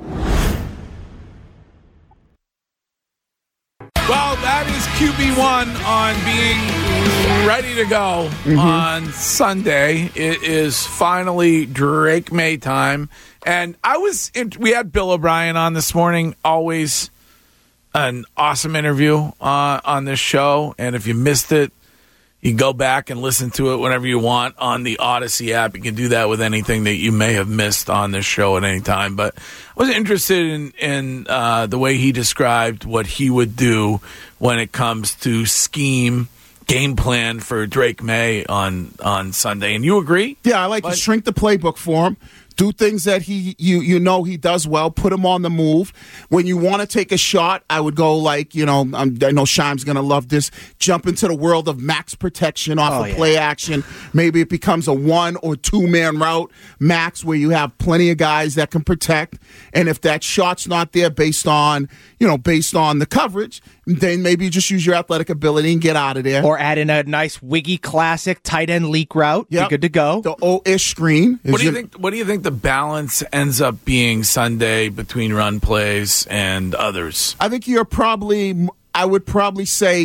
Well, that is QB1 on being ready to go on Sunday. It is finally Drake May time. And we had Bill O'Brien on this morning, always an awesome interview on this show. And if you missed it, you can go back and listen to it whenever you want on the Odyssey app. You can do that with anything that you may have missed on this show at any time. But I was interested in the way he described what he would do when it comes to game plan for Drake May on Sunday. And you agree? Yeah, I like to shrink the playbook for him. Do things that you know he does well. Put him on the move. When you want to take a shot, I would go like, I know Shime's going to love this. Jump into the world of max protection off of play action. Maybe it becomes a 1 or 2 man route max where you have plenty of guys that can protect. And if that shot's not there based on the coverage, then maybe you just use your athletic ability and get out of there. Or add in a nice Wiggy classic tight end leak route. Yep. Be good to go. The O-ish screen. What do you think the balance ends up being Sunday between run plays and others? I think I would probably say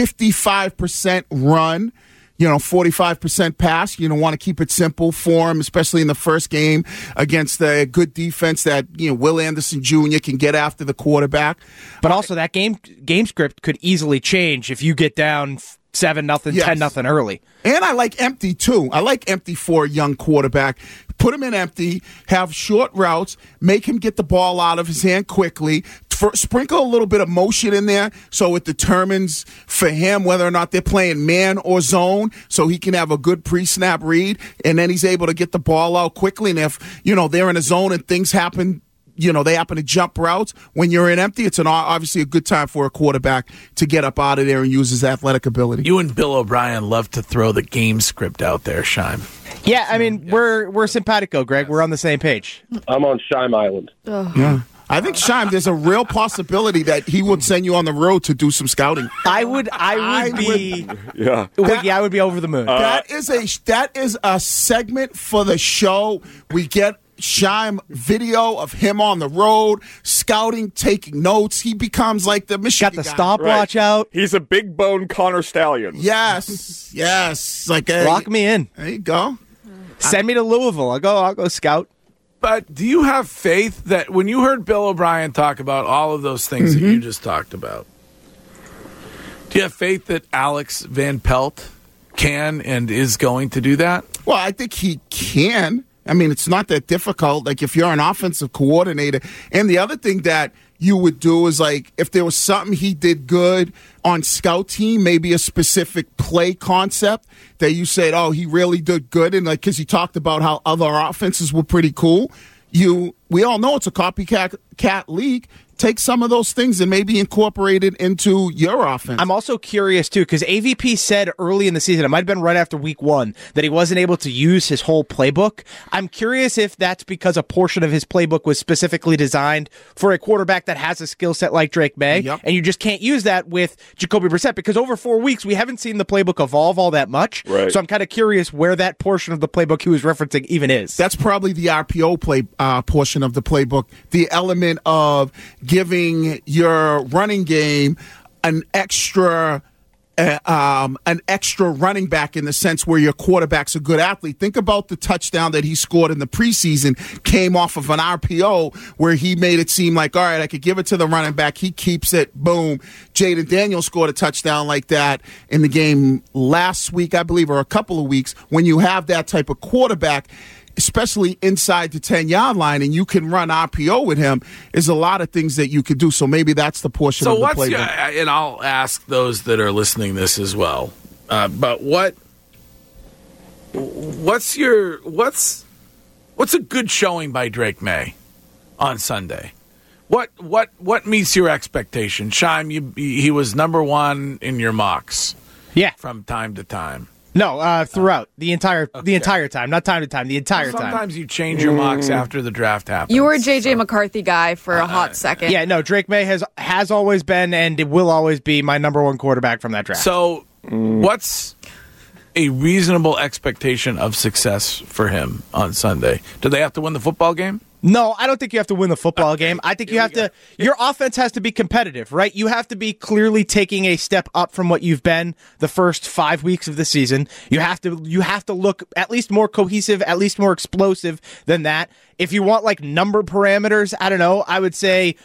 55% run, 45% pass. You want to keep it simple for him, especially in the first game against a good defense that, Will Anderson Jr. can get after the quarterback. But also that game script could easily change if you get down 7-0, 10-0 early. And I like empty, too. I like empty for a young quarterback. Put him in empty, have short routes, make him get the ball out of his hand quickly, sprinkle a little bit of motion in there so it determines for him whether or not they're playing man or zone so he can have a good pre-snap read, and then he's able to get the ball out quickly. And if, they're in a zone and things happen, they happen to jump routes. When you're in empty, it's obviously a good time for a quarterback to get up out of there and use his athletic ability. You and Bill O'Brien love to throw the game script out there, Shime. Yeah, I mean, we're simpatico, Greg. We're on the same page. I'm on Shime Island. Yeah. I think, Shime, there's a real possibility that he would send you on the road to do some scouting. I would be over the moon. That is a segment for the show. We get Shime video of him on the road, scouting, taking notes. He becomes like the Michigan Got the guy. stopwatch out. He's a big bone Connor Stallion. Yes. Like lock me in. There you go. Send me to Louisville. I'll go scout. But do you have faith that when you heard Bill O'Brien talk about all of those things that you just talked about, do you have faith that Alex Van Pelt can and is going to do that? Well, I think he can. I mean, it's not that difficult. Like, if you're an offensive coordinator. And the other thing that you would do is, like, if there was something he did good on scout team, maybe a specific play concept that you said, oh, he really did good. And, like, because he talked about how other offenses were pretty cool. We all know it's a copycat league. Take some of those things and maybe incorporate it into your offense. I'm also curious, too, because AVP said early in the season, it might have been right after week 1, that he wasn't able to use his whole playbook. I'm curious if that's because a portion of his playbook was specifically designed for a quarterback that has a skill set like Drake May, and you just can't use that with Jacoby Brissett, because over 4 weeks, we haven't seen the playbook evolve all that much. Right. So I'm kind of curious where that portion of the playbook he was referencing even is. That's probably the RPO portion of the playbook, the element of giving your running game an extra running back, in the sense where your quarterback's a good athlete. Think about the touchdown that he scored in the preseason, came off of an RPO where he made it seem like, all right, I could give it to the running back. He keeps it. Boom. Jaden Daniels scored a touchdown like that in the game last week, I believe, or a couple of weeks. When you have that type of quarterback, especially inside the 10-yard line, and you can run RPO with him, is a lot of things that you could do. So maybe that's the portion of the playbook. And I'll ask those that are listening this as well. But what's a good showing by Drake May on Sunday? What meets your expectation? Shime, he was number 1 in your mocks. Yeah, from time to time. No, throughout the entire time, not time to time, the entire time. Sometimes you change your mocks after the draft happens. You were a J.J. McCarthy guy for a hot second. Yeah, no, Drake May has always been and it will always be my number 1 quarterback from that draft. So what's a reasonable expectation of success for him on Sunday? Do they have to win the football game? No, I don't think you have to win the football game. I think your offense has to be competitive, right? You have to be clearly taking a step up from what you've been the first 5 weeks of the season. You have to look at least more cohesive, at least more explosive than that. If you want like number parameters, I don't know, I would say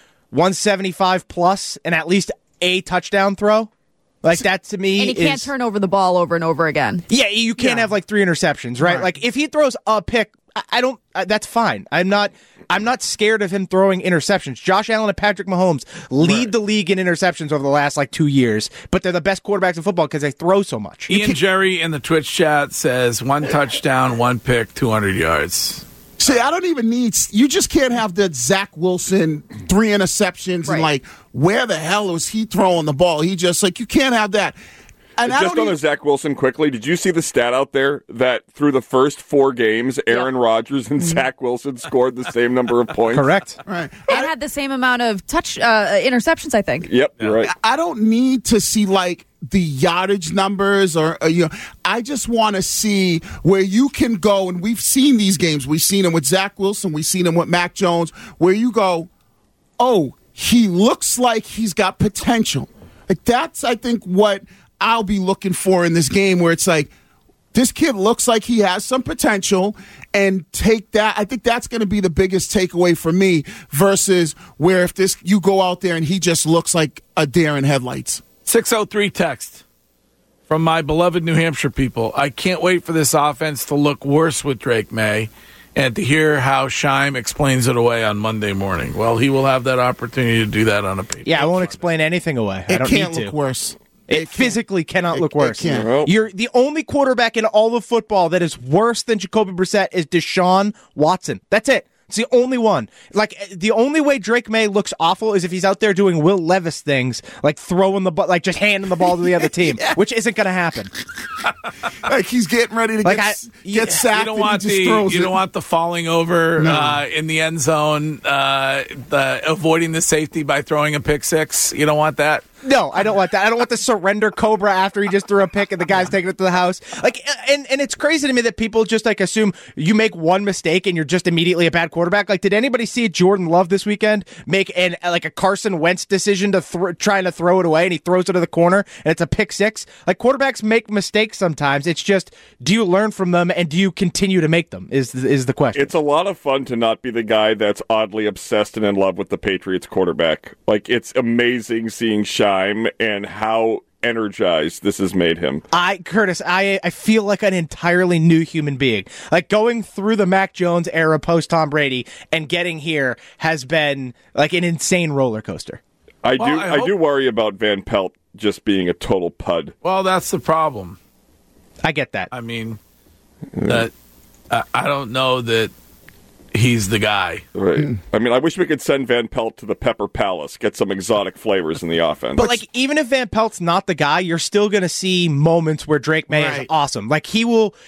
175 plus and at least a touchdown throw. Like that to me, and he can't turn over the ball over and over again. Yeah, you can't have like 3 interceptions, right? Like if he throws a pick, I don't. That's fine. I'm not scared of him throwing interceptions. Josh Allen and Patrick Mahomes lead the league in interceptions over the last 2 years, but they're the best quarterbacks in football because they throw so much. Ian Jerry in the Twitch chat says 1 touchdown, 1 pick, 200 yards. See, I don't even need. You just can't have that Zach Wilson 3 interceptions and where the hell was he throwing the ball? He just you can't have that. And just on the Zach Wilson quickly, did you see the stat out there that through the first 4 games, Aaron Rodgers and Zach Wilson scored the same number of points? Correct. Right. And had the same amount of interceptions, I think. Yep, you're right. I don't need to see the yardage numbers or I just want to see where you can go, and we've seen these games. We've seen them with Zach Wilson. We've seen them with Mac Jones, where you go, oh, he looks like he's got potential. That's, I think, what I'll be looking for in this game, where it's like, this kid looks like he has some potential, and take that. I think that's going to be the biggest takeaway for me versus where if you go out there and he just looks like a deer in headlights. 603 text from my beloved New Hampshire people. I can't wait for this offense to look worse with Drake May and to hear how Shime explains it away on Monday morning. Well, he will have that opportunity to do that on a paper. Yeah, I won't explain anything away. I don't can't need to. look worse. It physically cannot look worse. It can't. You're the only quarterback in all of football that is worse than Jacoby Brissett is Deshaun Watson. That's it. It's the only one. Like, the only way Drake May looks awful is if he's out there doing Will Levis things, like throwing the ball, like just handing the ball to the other team, which isn't going to happen. Like he's getting ready to get sacked. You don't want the falling over in the end zone, the avoiding the safety by throwing a pick six. You don't want that. No, I don't want that. I don't want the surrender cobra after he just threw a pick and the guy's taking it to the house. Like, and it's crazy to me that people just like assume you make one mistake and you're just immediately a bad quarterback. Like, did anybody see Jordan Love this weekend make a Carson Wentz decision to trying to throw it away, and he throws it to the corner and it's a pick six? Like, quarterbacks make mistakes sometimes. It's just, do you learn from them and do you continue to make them? Is the question. It's a lot of fun to not be the guy that's oddly obsessed and in love with the Patriots quarterback. Like, it's amazing seeing and how energized this has made him. Curtis, I feel like an entirely new human being. Like, going through the Mac Jones era post Tom Brady and getting here has been like an insane roller coaster. I do worry about Van Pelt just being a total pud. Well, that's the problem. I get that. I mean, that I don't know that he's the guy. Right. I mean, I wish we could send Van Pelt to the Pepper Palace, get some exotic flavors in the offense. But, like, even if Van Pelt's not the guy, you're still going to see moments where Drake May is awesome. Like, he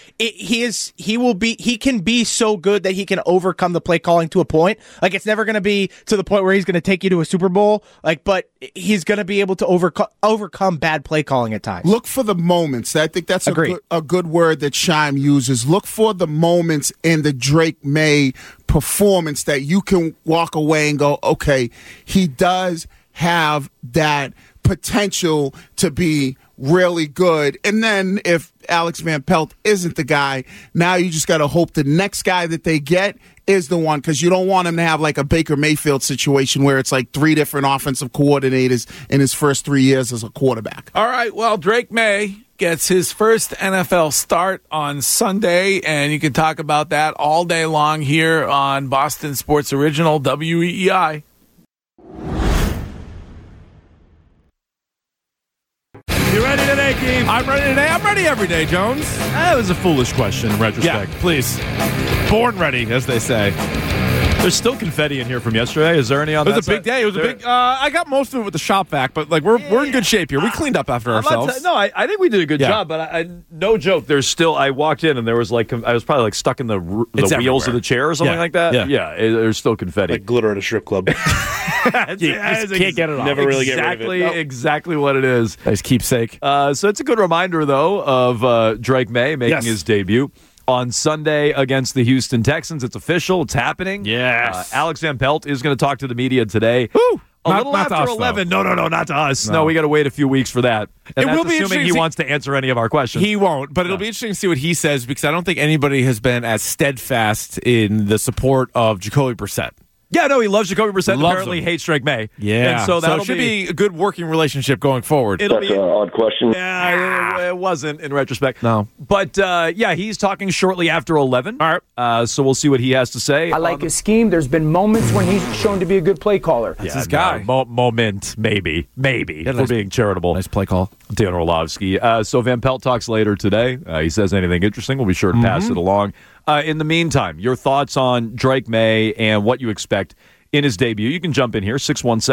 can be so good that he can overcome the play calling to a point. Like, it's never going to be to the point where he's going to take you to a Super Bowl. Like, but he's going to be able to overcome bad play calling at times. Look for the moments. I think that's a good word that Shime uses. Look for the moments in the Drake May performance that you can walk away and go, okay, he does have that potential to be really good. And then if Alex Van Pelt isn't the guy, now you just got to hope the next guy that they get is the one, because you don't want him to have like a Baker Mayfield situation where it's like 3 different offensive coordinators in his first 3 years as a quarterback. All right, well, Drake May gets his first NFL start on Sunday, and you can talk about that all day long here on Boston Sports Original WEEI. You ready today, Keith? I'm ready today. I'm ready every day, Jones. That was a foolish question in retrospect. Yeah, please. Born ready, as they say. There's still confetti in here from yesterday. Is there any on that? It was a big day. It was a big. I got most of it with the shop vac, but like we're in good shape here. We cleaned up after ourselves. I think we did a good job, but no joke. There's still. I walked in and there was like I was probably like stuck in the wheels of the chair or something like that. Yeah, there's still confetti. Like glitter at a strip club. You can't get it off. Never really get rid of it. Nope. Exactly what it is. Nice keepsake. So it's a good reminder though of Drake May making his debut on Sunday against the Houston Texans. It's official. It's happening. Yes. Alex Van Pelt is going to talk to the media today. A little not after 11. No, not to us. No, we got to wait a few weeks for that. And it will be assuming he wants to answer any of our questions. He won't, but it'll be interesting to see what he says, because I don't think anybody has been as steadfast in the support of Jacoby Brissett. Yeah, no, he loves Jacoby Brissett. Apparently hates Drake May. Yeah, and so it should be a good working relationship going forward. That's an odd question. Yeah, it wasn't in retrospect. No. But, he's talking shortly after 11. All right. So we'll see what he has to say. I like his scheme. There's been moments when he's shown to be a good play caller. That's his guy. Moment, maybe. If we're being charitable. Nice play call. Dan Orlovsky. So Van Pelt talks later today. He says anything interesting, we'll be sure to pass it along. In the meantime, your thoughts on Drake May and what you expect in his debut. You can jump in here,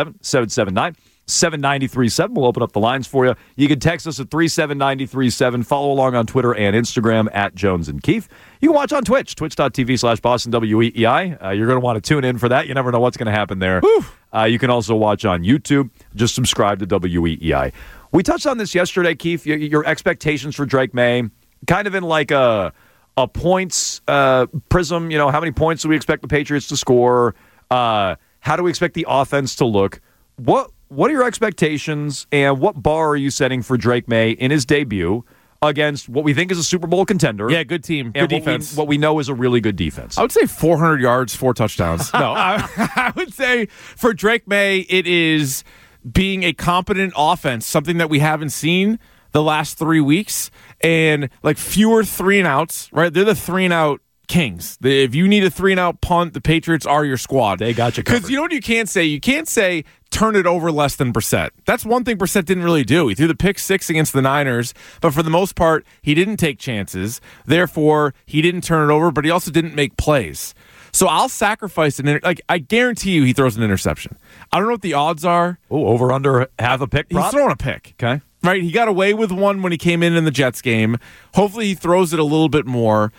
617-779-7937. We'll open up the lines for you. You can text us at 37937. Follow along on Twitter and Instagram at Jones and Keith. You can watch on Twitch, twitch.tv/Boston WEEI. You're going to want to tune in for that. You never know what's going to happen there. You can also watch on YouTube. Just subscribe to WEEI. We touched on this yesterday, Keith. Your expectations for Drake May, kind of in like a points prism. You know, how many points do we expect the Patriots to score? How do we expect the offense to look? What are your expectations, and what bar are you setting for Drake May in his debut against what we think is a Super Bowl contender? Yeah, good team, good defense. What we know is a really good defense. I would say 400 yards, 4 touchdowns. No, I would say for Drake May, it is being a competent offense, something that we haven't seen the last 3 weeks, and like fewer 3-and-outs, right? They're the 3-and-out kings. If you need a 3-and-out punt, the Patriots are your squad. They got you covered. Because you know what you can't say? You can't say turn it over less than Brissett. That's one thing Brissett didn't really do. He threw the pick 6 against the Niners, but for the most part, he didn't take chances. Therefore, he didn't turn it over, but he also didn't make plays. So I'll sacrifice I guarantee you he throws an interception. I don't know what the odds are. Oh, over under half a pick prop? He's throwing a pick. Okay. Right, he got away with one when he came in the Jets game. Hopefully he throws it a little bit more.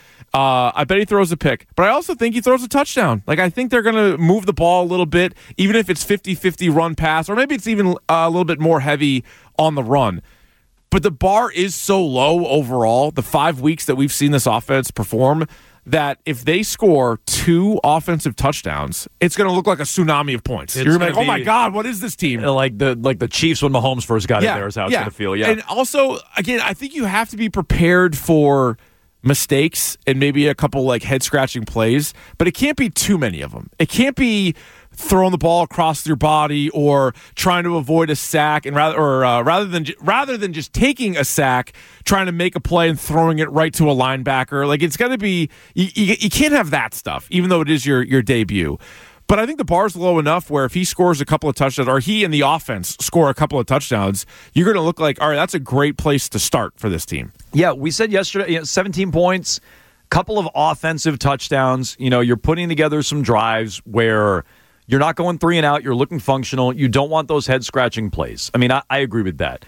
I bet he throws a pick. But I also think he throws a touchdown. I think they're going to move the ball a little bit, even if it's 50-50 run pass, or maybe it's even a little bit more heavy on the run. But the bar is so low overall, the 5 weeks that we've seen this offense perform, that if they score 2 offensive touchdowns, it's going to look like a tsunami of points. You're going to be like, oh my God, what is this team? Like the Chiefs when Mahomes first got in there is how it's going to feel. Yeah. And also, again, I think you have to be prepared for mistakes and maybe a couple head-scratching plays, but it can't be too many of them. It can't be throwing the ball across your body or trying to avoid a sack, and rather than just taking a sack, trying to make a play and throwing it right to a linebacker. It's got to be you can't have that stuff, even though it is your debut. But I think the bar's low enough where if he scores a couple of touchdowns, or he and the offense score a couple of touchdowns, you're going to look like, all right, that's a great place to start for this team. Yeah, we said yesterday, 17 points, couple of offensive touchdowns. You're putting together some drives where you're not going 3 and out. You're looking functional. You don't want those head-scratching plays. I mean, I agree with that.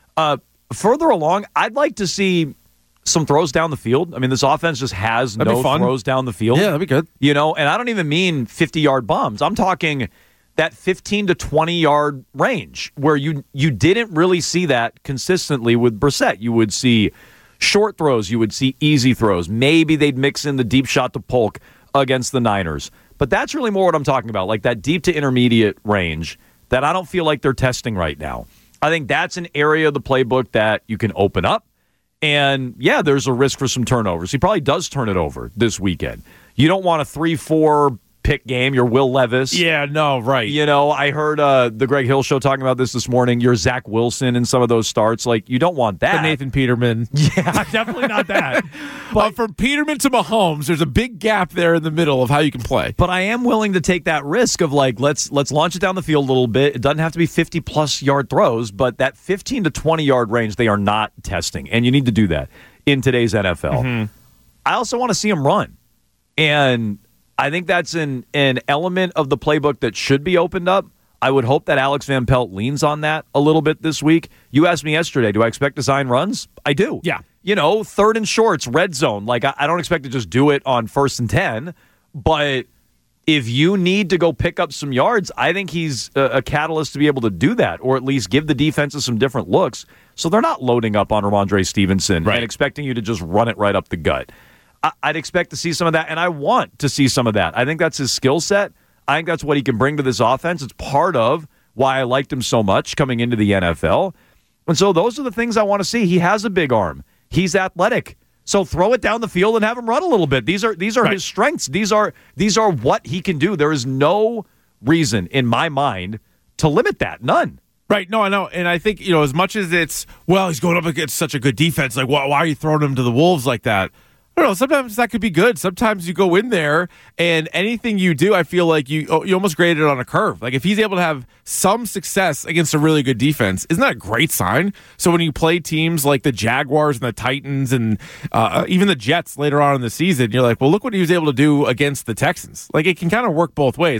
Further along, I'd like to see some throws down the field. I mean, this offense just has no throws down the field. Yeah, that'd be good. And I don't even mean 50-yard bombs. I'm talking that 15 to 20-yard range where you didn't really see that consistently with Brissett. You would see short throws. You would see easy throws. Maybe they'd mix in the deep shot to Polk against the Niners. But that's really more what I'm talking about, like that deep to intermediate range that I don't feel like they're testing right now. I think that's an area of the playbook that you can open up. And, yeah, there's a risk for some turnovers. He probably does turn it over this weekend. You don't want a 3-4 pick game. You're Will Levis. Yeah, no, right. I heard the Greg Hill show talking about this morning. You're Zach Wilson in some of those starts. You don't want that. The Nathan Peterman. Yeah, definitely not that. But from Peterman to Mahomes, there's a big gap there in the middle of how you can play. But I am willing to take that risk of let's launch it down the field a little bit. It doesn't have to be 50-plus yard throws, but that 15 to 20-yard range they are not testing, and you need to do that in today's NFL. Mm-hmm. I also want to see him run, and I think that's an element of the playbook that should be opened up. I would hope that Alex Van Pelt leans on that a little bit this week. You asked me yesterday, do I expect design runs? I do. Yeah. 3rd and shorts, red zone. I don't expect to just do it on 1st and 10, but if you need to go pick up some yards, I think he's a catalyst to be able to do that, or at least give the defenses some different looks so they're not loading up on Ramondre Stevenson and expecting you to just run it right up the gut. I'd expect to see some of that, and I want to see some of that. I think that's his skill set. I think that's what he can bring to this offense. It's part of why I liked him so much coming into the NFL. And so those are the things I want to see. He has a big arm. He's athletic. So throw it down the field and have him run a little bit. These are his strengths. These are what he can do. There is no reason in my mind to limit that. None. Right. No, I know. And I think, as much as it's, he's going up against such a good defense, why are you throwing him to the Wolves like that? I don't know. Sometimes that could be good. Sometimes you go in there and anything you do, I feel like you almost grade it on a curve. If he's able to have some success against a really good defense, isn't that a great sign? So when you play teams like the Jaguars and the Titans and even the Jets later on in the season, you're like, well, look what he was able to do against the Texans. It can kind of work both ways.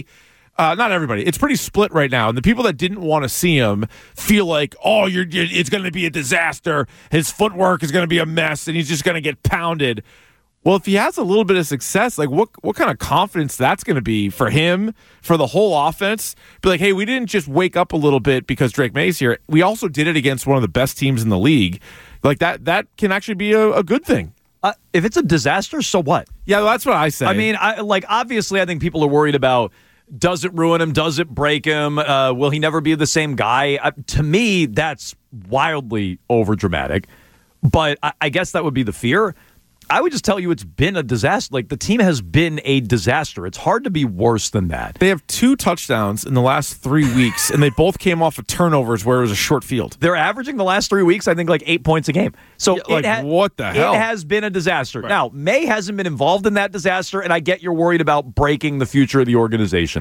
Not everybody. It's pretty split right now. And the people that didn't want to see him feel like, it's going to be a disaster. His footwork is going to be a mess, and he's just going to get pounded. Well, if he has a little bit of success, what kind of confidence that's going to be for him, for the whole offense? Be like, hey, we didn't just wake up a little bit because Drake May's here. We also did it against one of the best teams in the league. That can actually be a good thing. If it's a disaster, so what? Yeah, that's what I say. I mean, obviously, I think people are worried about, does it ruin him? Does it break him? Will he never be the same guy? To me, that's wildly overdramatic. But I guess that would be the fear. I would just tell you it's been a disaster. The team has been a disaster. It's hard to be worse than that. They have 2 touchdowns in the last 3 weeks, and they both came off of turnovers where it was a short field. They're averaging the last 3 weeks, I think, 8 points a game. So what the hell? It has been a disaster. Right. Now, May hasn't been involved in that disaster, and I get you're worried about breaking the future of the organization.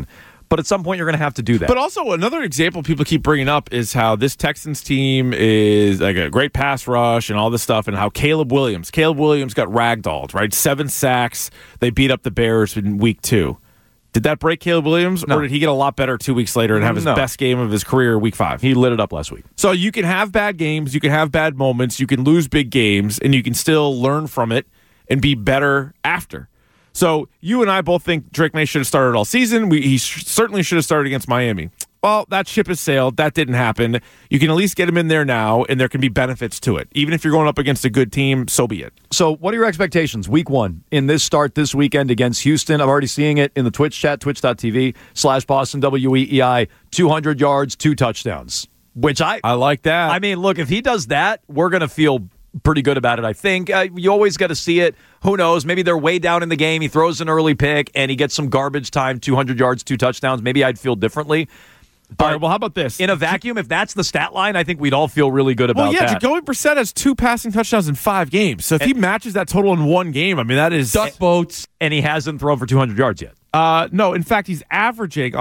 But at some point, you're going to have to do that. But also, another example people keep bringing up is how this Texans team is like a great pass rush and all this stuff, and how Caleb Williams got ragdolled, right? 7 sacks. They beat up the Bears in week 2. Did that break Caleb Williams, or did he get a lot better 2 weeks later and have his best game of his career week 5? He lit it up last week. So you can have bad games, you can have bad moments, you can lose big games, and you can still learn from it and be better after. So you and I both think Drake May should have started all season. He certainly should have started against Miami. Well, that ship has sailed. That didn't happen. You can at least get him in there now, and there can be benefits to it. Even if you're going up against a good team, so be it. So what are your expectations week 1 in this start this weekend against Houston? I'm already seeing it in the Twitch chat, twitch.tv/Boston WEEI, 200 yards, 2 touchdowns, which I like that. I mean, look, if he does that, we're going to feel pretty good about it, I think. You always got to see it. Who knows? Maybe they're way down in the game. He throws an early pick, and he gets some garbage time, 200 yards, 2 touchdowns. Maybe I'd feel differently. All right, well, how about this? In a vacuum, if that's the stat line, I think we'd all feel really good about that. Well, yeah, Jacoby Brissett has 2 passing touchdowns in 5 games. So if he matches that total in 1 game, I mean, that is... Duck boats. And he hasn't thrown for 200 yards yet. No, in fact, he's averaging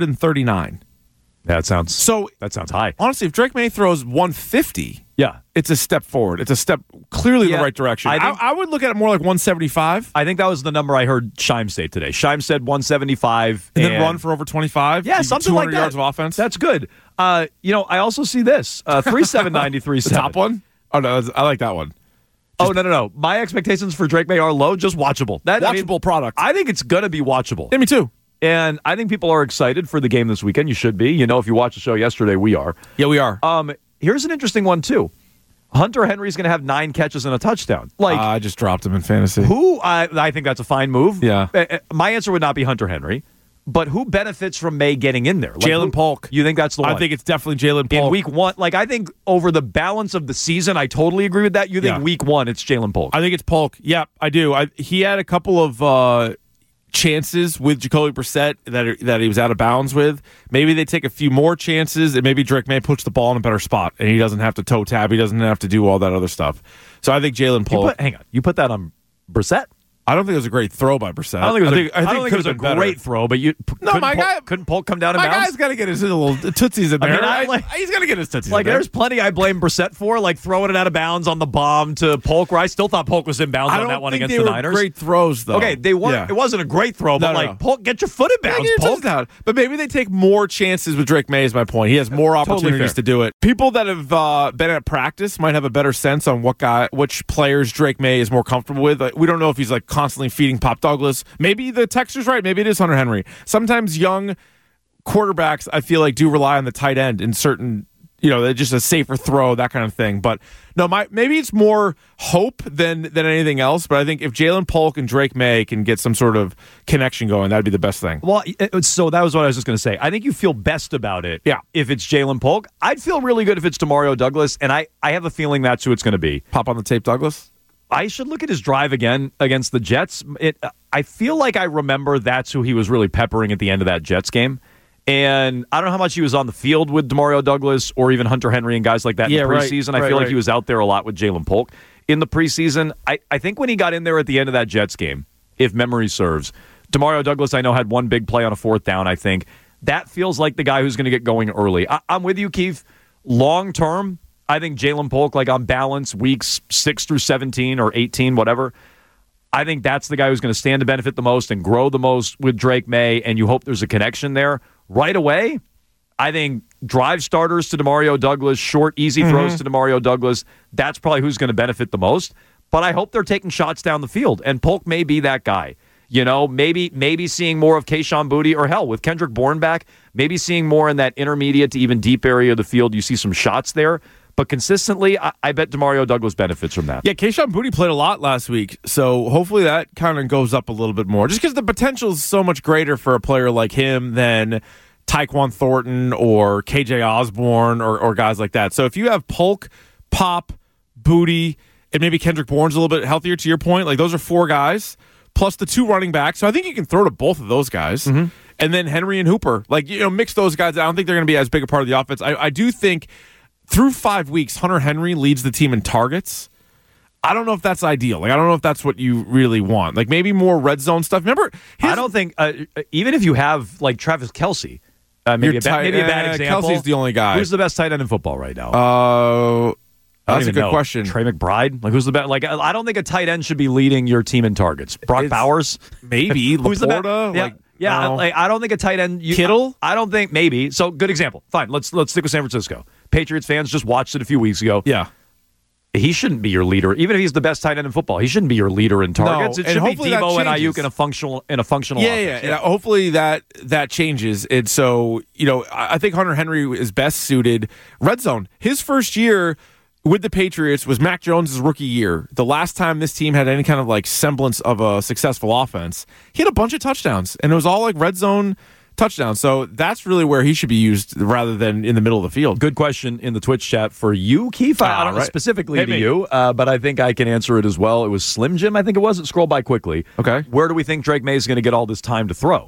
139. That sounds high. Honestly, if Drake May throws 150, yeah, it's a step forward. It's a step clearly in the right direction. I would look at it more like 175. I think that was the number I heard Shime say today. Shime said 175. And then run for over 25? Yeah, something like that. 200 yards of offense? That's good. I also see this. 3793. The top one? Oh, no, I like that one. No. My expectations for Drake May are low, just watchable. Watchable product. I think it's going to be watchable. Yeah, me too. And I think people are excited for the game this weekend. You should be. You know, if you watched the show yesterday, we are. Yeah, we are. Here's an interesting one, too. Hunter Henry's going to have 9 catches and a touchdown. I just dropped him in fantasy. I think that's a fine move. Yeah. My answer would not be Hunter Henry. But who benefits from May getting in there? Jalen Polk. You think that's the one? I think it's definitely Jalen Polk. In week 1, I think over the balance of the season, I totally agree with that. You think week 1, it's Jalen Polk? I think it's Polk. Yeah, I do. He had a couple of chances with Jacoby Brissett that he was out of bounds with. Maybe they take a few more chances, and maybe Drake May puts the ball in a better spot, and he doesn't have to toe tap. He doesn't have to do all that other stuff. So I think Jalen Polk. You put that on Brissett? I don't think it was a great throw by Brissett. I don't think it was a great throw, but couldn't Polk come down and bounce? My guy's got to get his little tootsies in there. He's got to get his tootsies in there. There's plenty I blame Brissett for, like throwing it out of bounds on the bomb to Polk, where I still thought Polk was in bounds on that one against the Niners. I don't think they were great throws, though. Okay, they weren't. Yeah. It wasn't a great throw, but Polk, get your foot in bounds, Polk. Down. But maybe they take more chances with Drake May is my point. He has more opportunities to do it. People that have been at practice might have a better sense on which players Drake May is more comfortable with. We don't know if he's constantly feeding Pop Douglas. Maybe the texter's right. Maybe it is Hunter Henry. Sometimes young quarterbacks, I feel like, do rely on the tight end in certain, just a safer throw, that kind of thing. But no, maybe it's more hope than anything else. But I think if Jalen Polk and Drake May can get some sort of connection going, that'd be the best thing. Well, so that was what I was just going to say. I think you feel best about it. Yeah. If it's Jalen Polk, I'd feel really good if it's Demario Douglas, and I have a feeling that's who it's going to be. Pop on the tape, Douglas. I should look at his drive again against the Jets. I feel like I remember that's who he was really peppering at the end of that Jets game. And I don't know how much he was on the field with Demario Douglas or even Hunter Henry and guys like that in the preseason. I feel like he was out there a lot with Jalen Polk in the preseason. I think when he got in there at the end of that Jets game, if memory serves, Demario Douglas, I know, had one big play on a 4th down, I think. That feels like the guy who's going to get going early. I'm with you, Keith. Long term, I think Jalen Polk, on balance, weeks 6 through 17 or 18, whatever, I think that's the guy who's going to stand to benefit the most and grow the most with Drake May, and you hope there's a connection there. Right away, I think drive starters to Demario Douglas, short, easy throws to Demario Douglas, that's probably who's going to benefit the most. But I hope they're taking shots down the field, and Polk may be that guy. Maybe seeing more of Kayshon Boutte, or hell, with Kendrick Bourne back, maybe seeing more in that intermediate to even deep area of the field. You see some shots there. But consistently, I bet Demario Douglas benefits from that. Yeah, Kayshon Boutte played a lot last week, so hopefully that kind of goes up a little bit more. Just because the potential is so much greater for a player like him than Tyquan Thornton or KJ Osborne or guys like that. So if you have Polk, Pop, Boutte, and maybe Kendrick Bourne's a little bit healthier, to your point, those are 4 guys, plus the 2 running backs. So I think you can throw to both of those guys. And then Henry and Hooper. Mix those guys. I don't think they're going to be as big a part of the offense. I do think through 5 weeks, Hunter Henry leads the team in targets. I don't know if that's ideal. Like, I don't know if that's what you really want. Like, maybe more red zone stuff. Remember, I don't think even if you have like Travis Kelce, maybe a bad example. Kelce's the only guy. Who's the best tight end in football right now? That's a good question. Trey McBride? Like, who's the best? Like, I don't think a tight end should be leading your team in targets. Brock Bowers? Maybe. Who's the best? Laporta? I don't think a tight end. Kittle? I don't think, maybe. So, good example. Fine, let's stick with San Francisco. Patriots fans just watched it a few weeks ago. Yeah. He shouldn't be your leader, even if he's the best tight end in football. He shouldn't be your leader in targets. No, it should be Debo and Ayuk in a functional offense. Yeah. Hopefully that changes. And so, I think Hunter Henry is best suited red zone. His first year with the Patriots was Mac Jones' rookie year. The last time this team had any kind of like semblance of a successful offense, he had a bunch of touchdowns, and it was all like red zone touchdowns. So that's really where he should be used rather than in the middle of the field. Good question in the Twitch chat for you, Keith. I don't know specifically to you, but I think I can answer it as well. It was Slim Jim, I think it was. It scrolled by quickly. Okay. Where do we think Drake May is going to get all this time to throw?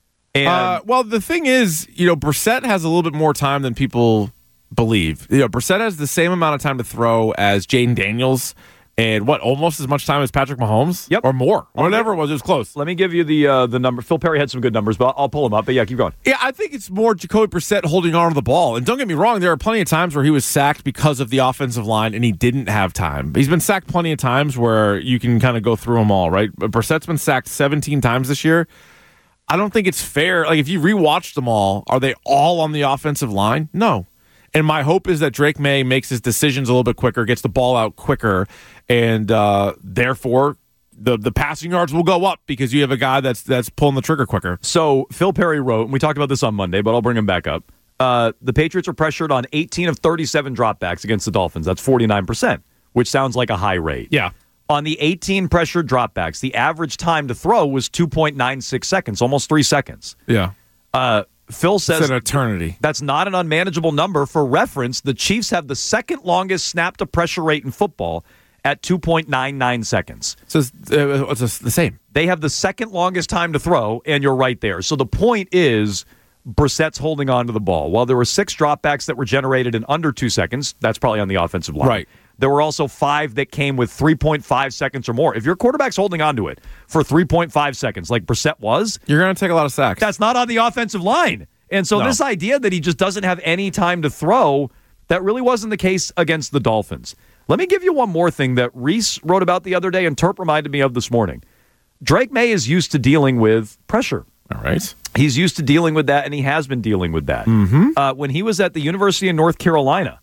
And well, the thing is, Brissett has a little bit more time than people believe. Brissett has the same amount of time to throw as Jaden Daniels, and almost as much time as Patrick Mahomes? Yep. Or more. Whatever it was close. Let me give you the number. Phil Perry had some good numbers, but I'll pull them up. But yeah, keep going. Yeah, I think it's more Jacoby Brissett holding on to the ball. And don't get me wrong, there are plenty of times where he was sacked because of the offensive line and he didn't have time. He's been sacked plenty of times where you can kind of go through them all, right? But Brissett's been sacked 17 times this year. I don't think it's fair. Like, if you rewatch them all, are they all on the offensive line? No. And my hope is that Drake May makes his decisions a little bit quicker, gets the ball out quicker, and therefore the passing yards will go up because you have a guy that's pulling the trigger quicker. So Phil Perry wrote, and we talked about this on Monday, but I'll bring him back up. The Patriots are pressured on 18 of 37 dropbacks against the Dolphins. That's 49%, which sounds like a high rate. Yeah. On the 18 pressured dropbacks, the average time to throw was 2.96 seconds, almost 3 seconds. Yeah. Phil says it's an eternity. That's not an unmanageable number. For reference, the Chiefs have the second longest snap-to-pressure rate in football at 2.99 seconds. So it's the same. They have the second longest time to throw, and you're right there. So the point is Brissett's holding on to the ball. While there were 6 dropbacks that were generated in under 2 seconds, that's probably on the offensive line. Right. There were also 5 that came with 3.5 seconds or more. If your quarterback's holding on to it for 3.5 seconds, like Brissett was, you're going to take a lot of sacks. That's not on the offensive line. And so this idea that he just doesn't have any time to throw, that really wasn't the case against the Dolphins. Let me give you one more thing that Reese wrote about the other day and Terp reminded me of this morning. Drake May is used to dealing with pressure. All right. He's used to dealing with that, and he has been dealing with that. Mm-hmm. When he was at the University of North Carolina,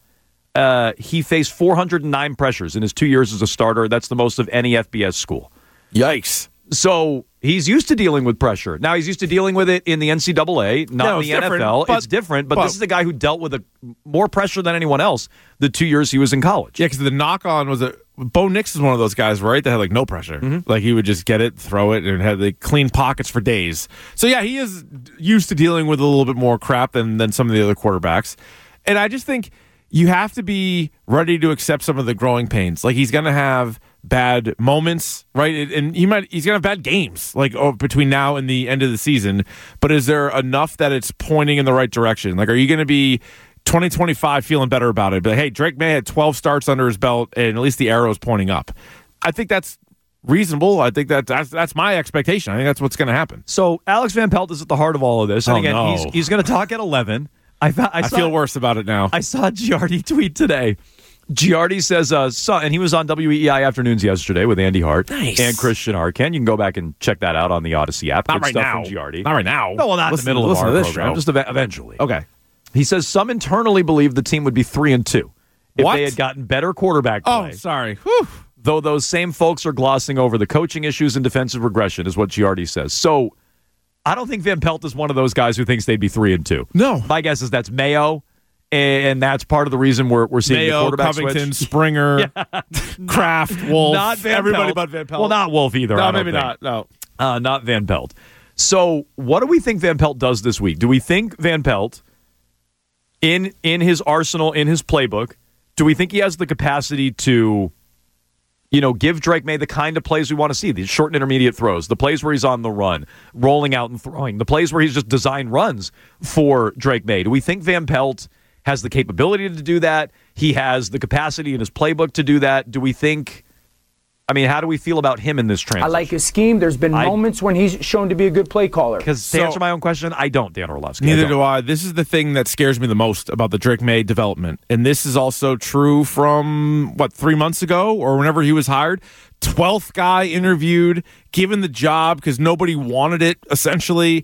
he faced 409 pressures in his 2 years as a starter. That's the most of any FBS school. Yikes. So he's used to dealing with pressure. Now he's used to dealing with it in the NCAA, not in the NFL. It's different, but this is a guy who dealt with more pressure than anyone else the 2 years he was in college. Yeah, because the knock-on was Bo Nix is one of those guys, right, that had like no pressure. Mm-hmm. Like he would just get it, throw it, and had the clean pockets for days. So yeah, he is used to dealing with a little bit more crap than some of the other quarterbacks. And I just think you have to be ready to accept some of the growing pains. Like he's going to have bad moments, right? And he's going to have bad games, like between now and the end of the season. But is there enough that it's pointing in the right direction? Like, are you going to be 2025 feeling better about it? Be like, hey, Drake May had 12 starts under his belt, and at least the arrow is pointing up. I think that's reasonable. I think that's my expectation. I think that's what's going to happen. So Alex Van Pelt is at the heart of all of this. And again, he's going to talk at 11. I feel worse about it now. I saw Giardi tweet today. Giardi says, and he was on WEEI Afternoons yesterday with Andy Hart and Christian Arken. You can go back and check that out on the Odyssey app. Not Good right stuff now. From Giardi. Not right now. No, well, not in the middle of our program. Show. Just eventually. Okay. He says some internally believe the team would be 3-2 if What? they had gotten better quarterback play. Oh, sorry. Whew. Though those same folks are glossing over the coaching issues and defensive regression, is what Giardi says. So I don't think Van Pelt is one of those guys who thinks they'd be 3-2. No. My guess is that's Mayo. And that's part of the reason we're seeing Mayo, the quarterback Covington, switch. Springer, Kraft, Wolf, not Van everybody Pelt. but Van Pelt. Well, not Wolf either. No, maybe not. No, not Van Pelt. So, what do we think Van Pelt does this week? Do we think Van Pelt, in his arsenal, in his playbook, do we think he has the capacity to, give Drake May the kind of plays we want to see? These short and intermediate throws, the plays where he's on the run, rolling out and throwing, the plays where he's just designed runs for Drake May. Do we think Van Pelt has the capability to do that? He has the capacity in his playbook to do that. Do we think I mean, how do we feel about him in this transition? I like his scheme. There's been moments when he's shown to be a good play caller. Because to answer my own question, I don't, Dan Orlovsky. Neither do I. This is the thing that scares me the most about the Drake May development. And this is also true from, 3 months ago or whenever he was hired. 12th guy interviewed, given the job because nobody wanted it, essentially.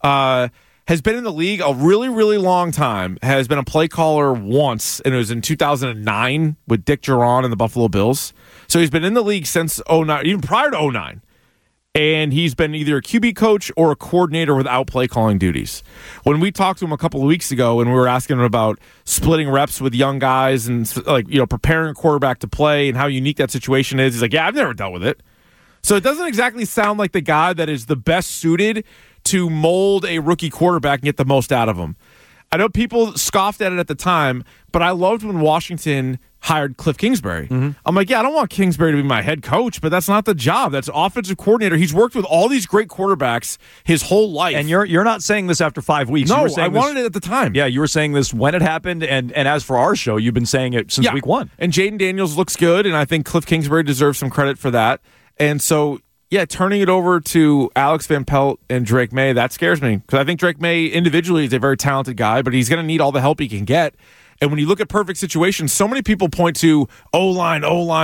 Has been in the league a really, really long time. Has been a play caller once, and it was in 2009 with Dick Duran and the Buffalo Bills. So he's been in the league since 2009, even prior to 2009. And he's been either a QB coach or a coordinator without play calling duties. When we talked to him a couple of weeks ago and we were asking him about splitting reps with young guys and preparing a quarterback to play and how unique that situation is, he's like, yeah, I've never dealt with it. So it doesn't exactly sound like the guy that is the best suited to mold a rookie quarterback and get the most out of him. I know people scoffed at it at the time, but I loved when Washington hired Cliff Kingsbury. Mm-hmm. I'm like, yeah, I don't want Kingsbury to be my head coach, but that's not the job. That's offensive coordinator. He's worked with all these great quarterbacks his whole life. And you're not saying this after 5 weeks. No, you were saying I wanted it at the time. Yeah, you were saying this when it happened, and as for our show, you've been saying it since week 1. And Jaden Daniels looks good, and I think Cliff Kingsbury deserves some credit for that. And so, yeah, turning it over to Alex Van Pelt and Drake May, that scares me. Because I think Drake May individually is a very talented guy, but he's going to need all the help he can get. And when you look at perfect situations, so many people point to O-line,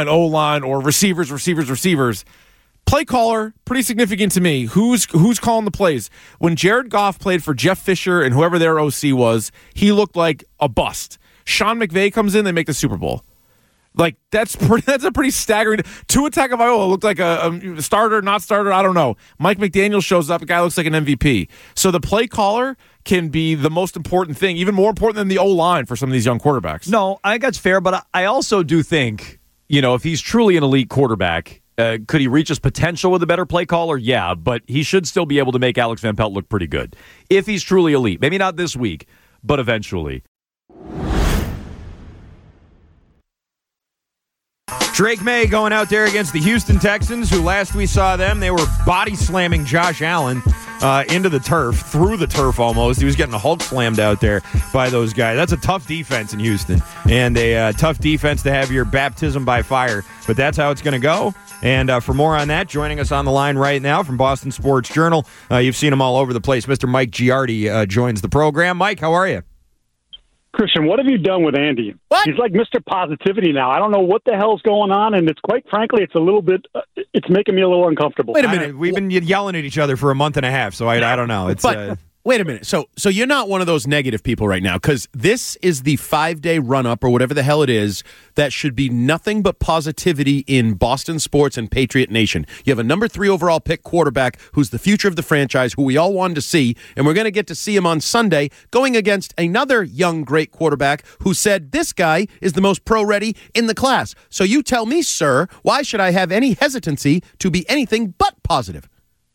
or receivers. Play caller, pretty significant to me. Who's calling the plays? When Jared Goff played for Jeff Fisher and whoever their OC was, he looked like a bust. Sean McVay comes in, they make the Super Bowl. Like, that's a pretty staggering. Tua Tagovailoa looked like a starter, not starter, I don't know. Mike McDaniel shows up, a guy looks like an MVP. So the play caller can be the most important thing, even more important than the O-line for some of these young quarterbacks. No, I think that's fair, but I also do think, if he's truly an elite quarterback, could he reach his potential with a better play caller? Yeah, but he should still be able to make Alex Van Pelt look pretty good. If he's truly elite. Maybe not this week, but eventually. Drake May going out there against the Houston Texans, who last we saw them, they were body slamming Josh Allen into the turf, through the turf almost. He was getting a Hulk slammed out there by those guys. That's a tough defense in Houston, and a tough defense to have your baptism by fire. But that's how it's going to go. And for more on that, joining us on the line right now from Boston Sports Journal, you've seen him all over the place. Mr. Mike Giardi joins the program. Mike, how are you? Christian, what have you done with Andy? What? He's like Mr. Positivity now. I don't know what the hell's going on, and it's quite frankly, it's a little bit, it's making me a little uncomfortable. Wait a minute. We've been yelling at each other for a month and a half, so I don't know. It's Wait a minute. So you're not one of those negative people right now, because this is the 5-day run-up or whatever the hell it is that should be nothing but positivity in Boston sports and Patriot Nation. You have a number 3 overall pick quarterback who's the future of the franchise, who we all wanted to see, and we're going to get to see him on Sunday going against another young, great quarterback who said this guy is the most pro-ready in the class. So you tell me, sir, why should I have any hesitancy to be anything but positive?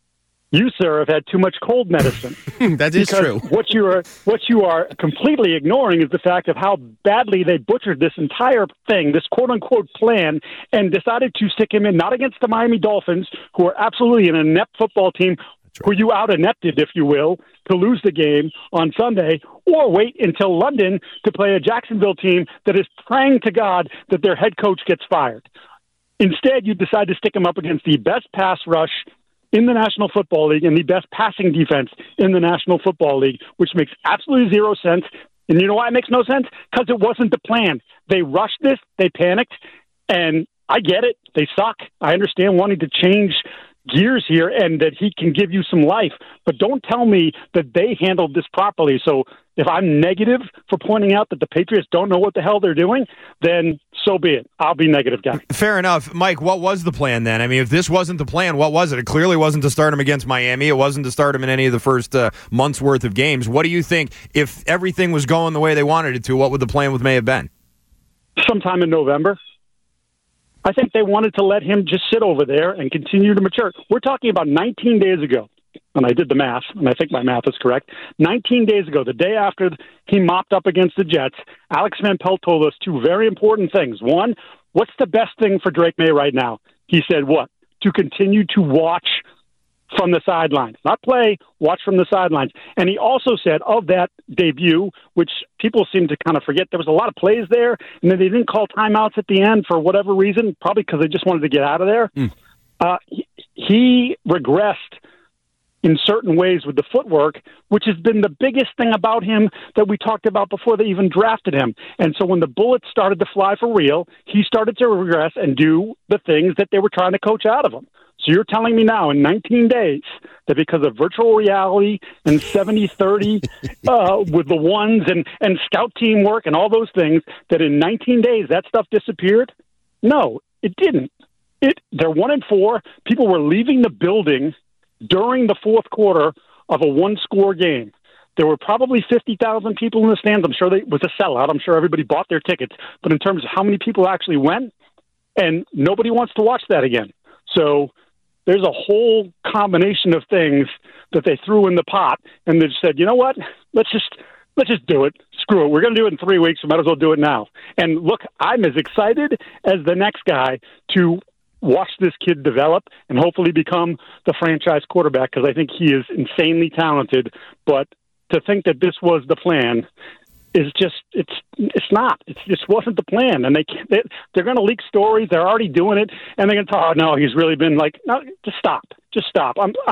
You, sir, have had too much cold medicine. That is true. What you are completely ignoring is the fact of how badly they butchered this entire thing, this quote-unquote plan, and decided to stick him in, not against the Miami Dolphins, who are absolutely an inept football team, who you out-inepted, if you will, to lose the game on Sunday, or wait until London to play a Jacksonville team that is praying to God that their head coach gets fired. Instead, you decide to stick him up against the best pass rush in the National Football League and the best passing defense in the National Football League, which makes absolutely zero sense. And you know why it makes no sense? Because it wasn't the plan. They rushed this, they panicked, and I get it. They suck. I understand wanting to change gears here and that he can give you some life, but don't tell me that they handled this properly. So if I'm negative for pointing out that the Patriots don't know what the hell they're doing, then so be it. I'll be negative guy. Fair enough. Mike, what was the plan then? I mean, if this wasn't the plan, what was it? It clearly wasn't to start him against Miami. It wasn't to start him in any of the first month's worth of games. What do you think, if everything was going the way they wanted it to, what would the plan with May have been? Sometime in November. I think they wanted to let him just sit over there and continue to mature. We're talking about 19 days ago, and I did the math, and I think my math is correct. 19 days ago, the day after he mopped up against the Jets, Alex Van Pelt told us 2 very important things. One, what's the best thing for Drake May right now? He said what? To continue to watch from the sidelines. Not play, watch from the sidelines. And he also said of that debut, which people seem to kind of forget, there was a lot of plays there, and then they didn't call timeouts at the end for whatever reason, probably because they just wanted to get out of there. He regressed in certain ways with the footwork, which has been the biggest thing about him that we talked about before they even drafted him. And so when the bullets started to fly for real, he started to regress and do the things that they were trying to coach out of him. So you're telling me now in 19 days that because of virtual reality and 70-30 with the ones and scout teamwork and all those things, that in 19 days that stuff disappeared? No, it didn't. They're 1-4. People were leaving the building during the fourth quarter of a one-score game. There were probably 50,000 people in the stands. I'm sure it was a sellout. I'm sure everybody bought their tickets. But in terms of how many people actually went, and nobody wants to watch that again. So there's a whole combination of things that they threw in the pot, and they said, you know what, let's just do it. Screw it. We're going to do it in 3 weeks. We might as well do it now. And look, I'm as excited as the next guy to watch this kid develop and hopefully become the franchise quarterback, because I think he is insanely talented. But to think that this was the plan is just it's not. It just wasn't the plan. And they're going to leak stories. They're already doing it, and they're going to talk. Oh, no, he's really been like, no, just stop. Just stop.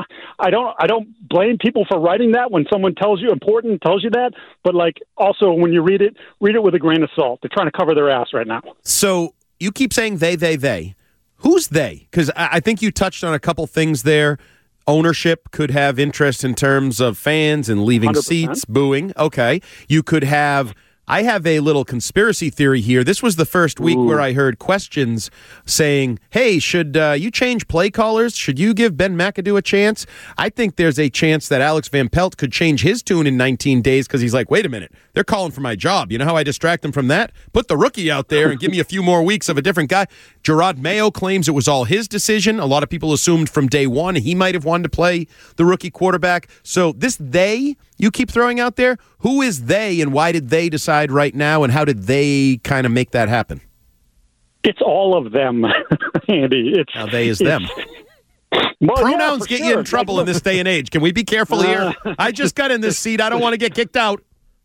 I don't blame people for writing that when someone tells you that. But like, also when you read it with a grain of salt. They're trying to cover their ass right now. So you keep saying they. Who's they? Because I think you touched on a couple things there. Ownership could have interest in terms of fans and leaving 100%. Seats, booing. Okay. You could have... I have a little conspiracy theory here. This was the first week where I heard questions saying, hey, should you change play callers? Should you give Ben McAdoo a chance? I think there's a chance that Alex Van Pelt could change his tune in 19 days because he's like, wait a minute, they're calling for my job. You know how I distract them from that? Put the rookie out there and give me a few more weeks of a different guy. Gerard Mayo claims it was all his decision. A lot of people assumed from day one he might have wanted to play the rookie quarterback. So this they you keep throwing out there, who is they and why did they decide right now, and how did they kind of make that happen? It's all of them, Andy. Now they is them. Well, pronouns get you in trouble in this day and age. Can we be careful here? I just got in this seat. I don't want to get kicked out.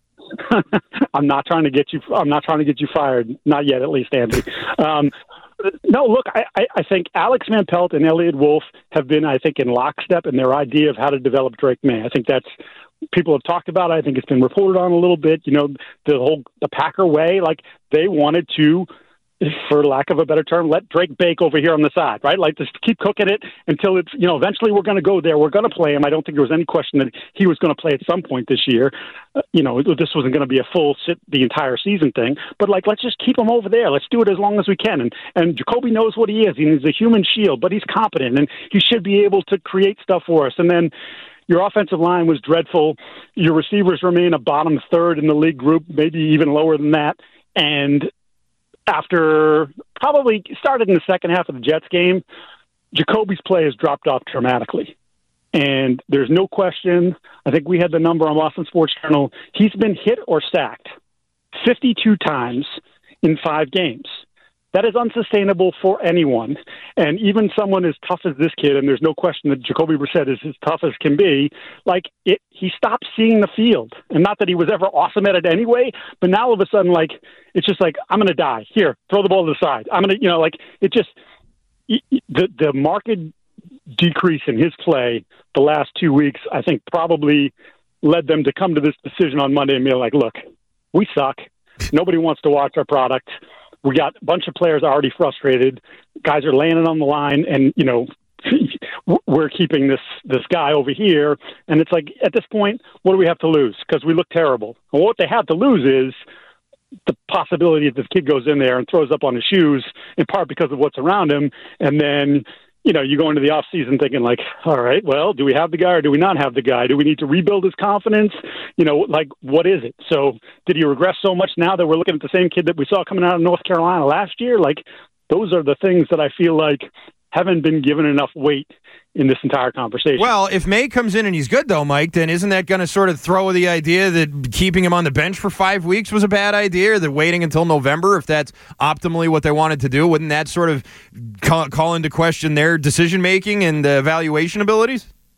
I'm not trying to get you fired. Not yet, at least, Andy. No, look, I think Alex Van Pelt and Elliot Wolf have been, I think, in lockstep in their idea of how to develop Drake May. I think that's people have talked about it. I think it's been reported on a little bit. You know, the Packer way, like they wanted to, for lack of a better term, let Drake bake over here on the side, right? Like just keep cooking it until it's, eventually we're going to go there. We're going to play him. I don't think there was any question that he was going to play at some point this year. This wasn't going to be a full sit the entire season thing, but like, let's just keep him over there. Let's do it as long as we can. And Jacoby knows what he is. He's a human shield, but he's competent and he should be able to create stuff for us. And then your offensive line was dreadful. Your receivers remain a bottom third in the league group, maybe even lower than that. And after probably started in the second half of the Jets game, Jacoby's play has dropped off dramatically. And there's no question, I think we had the number on Boston Sports Journal, he's been hit or sacked 52 times in 5 games. That is unsustainable for anyone. And even someone as tough as this kid, and there's no question that Jacoby Brissett is as tough as can be, he stopped seeing the field. And not that he was ever awesome at it anyway, but now all of a sudden, it's just like, I'm going to die. Here, throw the ball to the side. I'm going to, the marked decrease in his play the last 2 weeks, I think probably led them to come to this decision on Monday and be like, look, we suck. Nobody wants to watch our product. We got a bunch of players already frustrated. Guys are laying it on the line, and we're keeping this guy over here. And it's like, at this point, what do we have to lose? Because we look terrible. And what they have to lose is the possibility that this kid goes in there and throws up on his shoes, in part because of what's around him, and then you go into the offseason thinking like, all right, well, do we have the guy or do we not have the guy? Do we need to rebuild his confidence? What is it? So did he regress so much now that we're looking at the same kid that we saw coming out of North Carolina last year? Those are the things that I feel like haven't been given enough weight in this entire conversation. Well, if May comes in and he's good, though, Mike, then isn't that going to sort of throw the idea that keeping him on the bench for 5 weeks was a bad idea, or that waiting until November, if that's optimally what they wanted to do, wouldn't that sort of call into question their decision-making and evaluation abilities?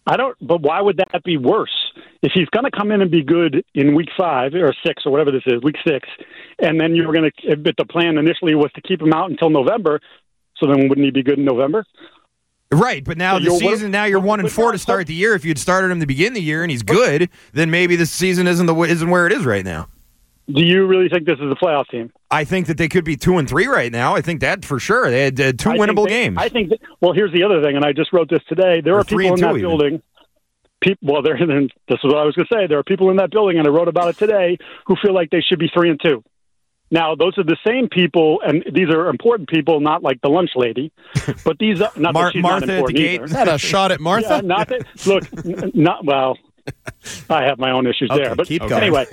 But why would that be worse? If he's going to come in and be good in week 5 or 6 or whatever this is, week 6, and then you were going to, but the plan initially was to keep him out until November, so then wouldn't he be good in November? Right, but now you're 1-4 to start the year. If you'd started him to begin the year and he's good, then maybe this season isn't where it is right now. Do you really think this is a playoff team? I think that they could be 2-3 right now. I think that for sure. They had 2 winnable games. I think. Well, here's the other thing, and I just wrote this today. There are people in that building. This is what I was going to say. There are people in that building, and I wrote about it today, who feel like they should be 3-2. Now, those are the same people, and these are important people, not like the lunch lady, but these are not that she's Martha not important at the gate. either. Is that a shot at Martha? Well, I have my own issues there, but keep going. anyway,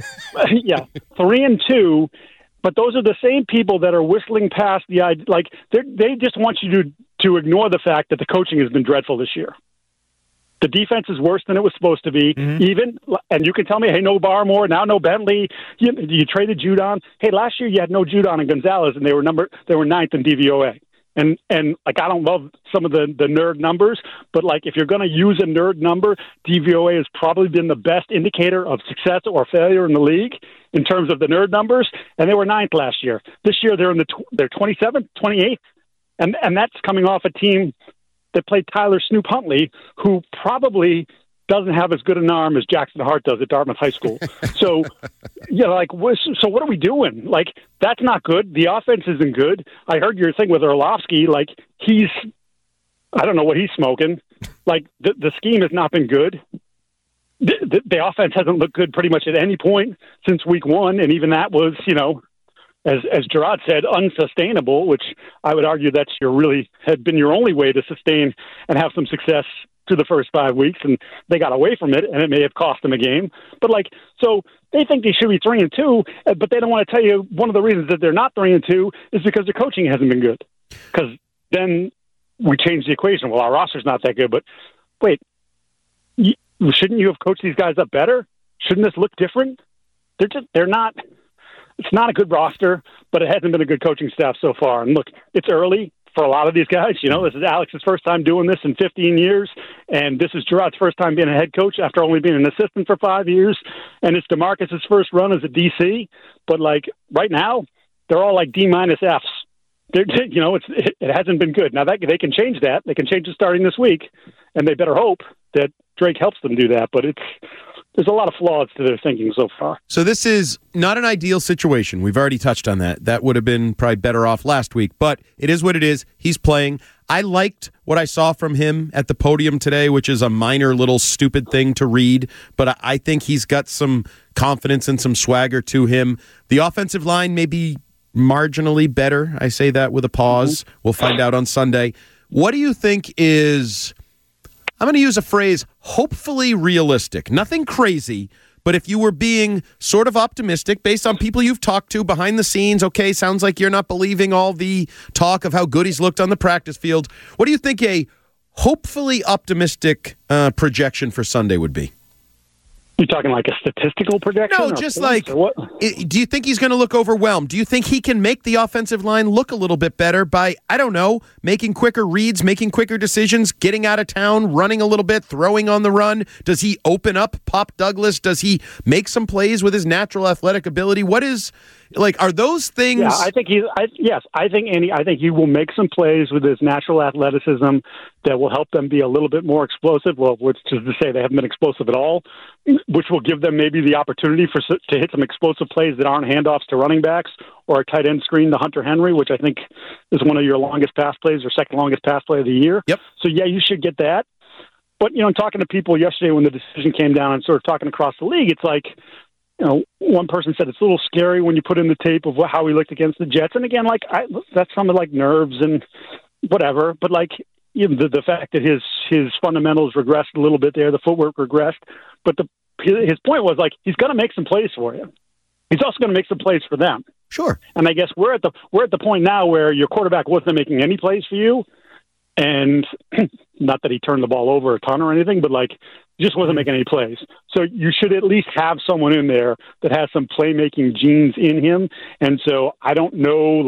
3-2. But those are the same people that are whistling past the idea. Like they just want you to ignore the fact that the coaching has been dreadful this year. The defense is worse than it was supposed to be. And you can tell me, hey, no Barmore, now no Bentley. You traded Judon. Hey, last year you had no Judon and Gonzalez, and they were 9th in DVOA. And like, I don't love some of the nerd numbers, but like, if you're going to use a nerd number, DVOA has probably been the best indicator of success or failure in the league in terms of the nerd numbers. And they were 9th last year. This year they're they're 27th, 28th, and that's coming off a team that played Tyler Snoop Huntley, who probably doesn't have as good an arm as Jackson Hart does at Dartmouth High School. So, so what are we doing? Like, that's not good. The offense isn't good. I heard your thing with Orlovsky. Like, I don't know what he's smoking. Like, the scheme has not been good. The offense hasn't looked good pretty much at any point since week 1, and even that was, as Gerard said, unsustainable, which I would argue that's had been your only way to sustain and have some success to the first 5 weeks, and they got away from it, and it may have cost them a game. But so they think they should be 3-2, but they don't want to tell you one of the reasons that they're not 3-2 is because their coaching hasn't been good. Because then we change the equation. Well, our roster's not that good, but wait, shouldn't you have coached these guys up better? Shouldn't this look different? They're not. It's not a good roster, but it hasn't been a good coaching staff so far. And look, it's early for a lot of these guys. This is Alex's first time doing this in 15 years, and this is Gerard's first time being a head coach after only being an assistant for 5 years, and it's DeMarcus's first run as a DC. But right now, they're all like D-Fs. It hasn't been good. Now they can change that. They can change it starting this week, and they better hope that Drake helps them do that. But there's a lot of flaws to their thinking so far. So this is not an ideal situation. We've already touched on that. That would have been probably better off last week, but it is what it is. He's playing. I liked what I saw from him at the podium today, which is a minor little stupid thing to read, but I think he's got some confidence and some swagger to him. The offensive line may be marginally better. I say that with a pause. We'll find out on Sunday. What do you think is... I'm going to use a phrase, hopefully realistic. Nothing crazy, but if you were being sort of optimistic based on people you've talked to behind the scenes, okay, sounds like you're not believing all the talk of how good he's looked on the practice field. What do you think a hopefully optimistic projection for Sunday would be? You're talking like a statistical projection? No, just do you think he's going to look overwhelmed? Do you think he can make the offensive line look a little bit better by, I don't know, making quicker reads, making quicker decisions, getting out of town, running a little bit, throwing on the run? Does he open up Pop Douglas? Does he make some plays with his natural athletic ability? What is... are those things? Yeah, I think I think he will make some plays with his natural athleticism that will help them be a little bit more explosive. Well, which is to say they haven't been explosive at all, which will give them maybe the opportunity to hit some explosive plays that aren't handoffs to running backs or a tight end screen to Hunter Henry, which I think is one of your longest pass plays or second longest pass play of the year. Yep. So yeah, you should get that. But talking to people yesterday when the decision came down and sort of talking across the league, it's like, one person said it's a little scary when you put in the tape of how he looked against the Jets. And again, that's some of nerves and whatever. But the fact that his fundamentals regressed a little bit there, the footwork regressed. But his point was he's going to make some plays for you. He's also going to make some plays for them. Sure. And I guess we're at the point now where your quarterback wasn't making any plays for you, and not that he turned the ball over a ton or anything, but just wasn't making any plays. So you should at least have someone in there that has some playmaking genes in him. And so I don't know,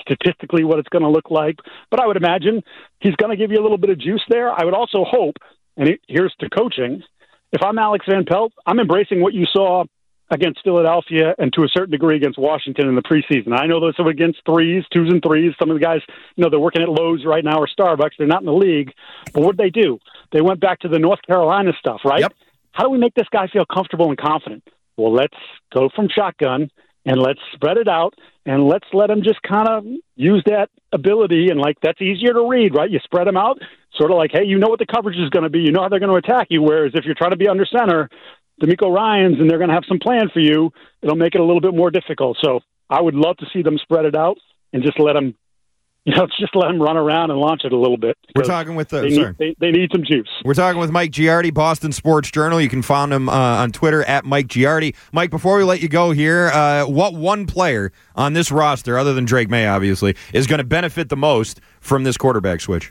statistically what it's going to look like, but I would imagine he's going to give you a little bit of juice there. I would also hope and here's to coaching. If I'm Alex Van Pelt, I'm embracing what you saw against Philadelphia and to a certain degree against Washington in the preseason. I know those are against twos and threes. Some of the guys, they're working at Lowe's right now or Starbucks. They're not in the league. But what did they do? They went back to the North Carolina stuff, right? Yep. How do we make this guy feel comfortable and confident? Well, let's go from shotgun and let's spread it out and let's let him just kind of use that ability. And, that's easier to read, right? You spread them out, sort of like, hey, you know what the coverage is going to be. You know how they're going to attack you. Whereas if you're trying to be under center, D'Amico Ryans, and they're going to have some plan for you, it'll make it a little bit more difficult. So I would love to see them spread it out and just let them, run around and launch it a little bit. We're talking with they need some juice. We're talking with Mike Giardi, Boston Sports Journal. You can find him on Twitter at Mike Giardi. Mike, before we let you go here, what one player on this roster, other than Drake May, obviously, is going to benefit the most from this quarterback switch?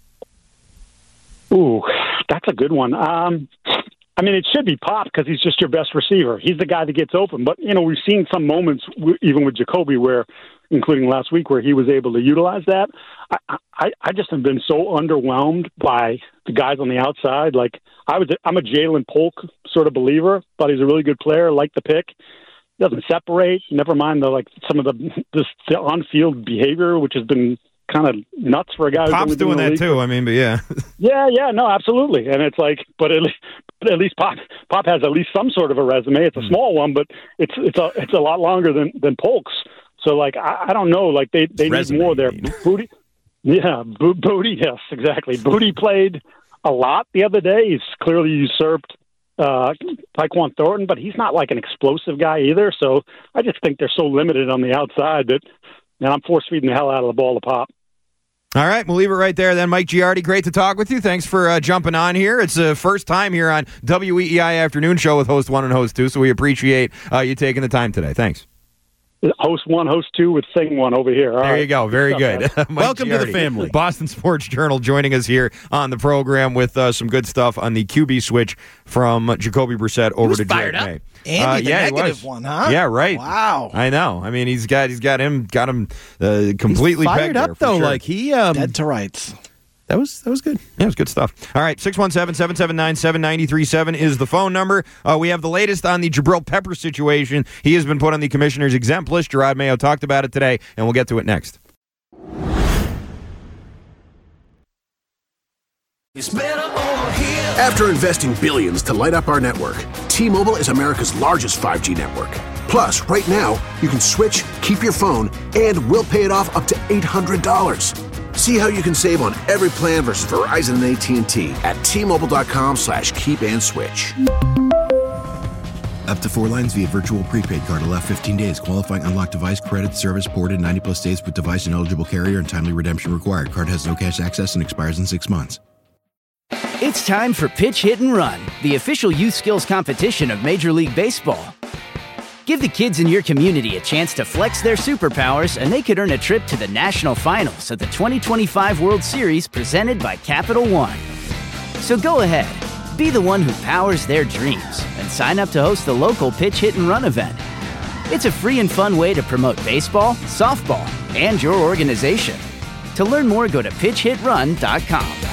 Ooh, that's a good one. It should be Pop because he's just your best receiver. He's the guy that gets open. But, we've seen some moments, even with Jacoby, where, including last week, where he was able to utilize that. I just have been so underwhelmed by the guys on the outside. I'm a Jalen Polk sort of believer. Thought he's a really good player. Liked the pick. Doesn't separate. Never mind some of the on-field behavior, which has been kind of nuts for a guy. Pop's doing that too. But yeah. Yeah, no, absolutely. And it's but at least Pop has at least some sort of a resume. It's a small one, but it's a lot longer than Polk's. So I don't know. They need more there. Booty, yeah, Booty. Yes, exactly. Booty played a lot the other day. He's clearly usurped Tyquan Thornton, but he's not an explosive guy either. So I just think they're so limited on the outside that I'm force feeding the hell out of the ball to Pop. All right, we'll leave it right there then. Mike Giardi, great to talk with you. Thanks for jumping on here. It's the first time here on WEEI Afternoon Show with Host 1 and Host 2, so we appreciate you taking the time today. Thanks. Host 1, Host 2 with Thing 1 over here. All there right. you go. Very good. Welcome Giardi, to the family. Boston Sports Journal joining us here on the program with some good stuff on the QB switch from Jacoby Brissett over to Drake May. Andy, the negative one, huh? Yeah, right. Wow. I know. He's got him completely he's fired pegged up there, though. Sure. He dead to rights. That was good. Yeah, it was good stuff. All right, 617-779-7937 is the phone number. We have the latest on the Jabril Peppers situation. He has been put on the commissioner's exempt list. Gerard Mayo talked about it today, and we'll get to it next. After investing billions to light up our network, T-Mobile is America's largest 5G network. Plus, right now, you can switch, keep your phone, and we'll pay it off up to $800. See how you can save on every plan versus Verizon and AT&T at T-Mobile.com/keep-and-switch. Up to 4 lines via virtual prepaid card. Allow 15 days. Qualifying unlocked device credit service ported 90-plus days with device and eligible carrier and timely redemption required. Card has no cash access and expires in 6 months. It's time for Pitch Hit and Run, the official youth skills competition of Major League Baseball. Give the kids in your community a chance to flex their superpowers, and they could earn a trip to the national finals of the 2025 World Series presented by Capital One. So go ahead, be the one who powers their dreams, and sign up to host the local Pitch Hit and Run event. It's a free and fun way to promote baseball, softball, and your organization. To learn more, go to pitchhitrun.com.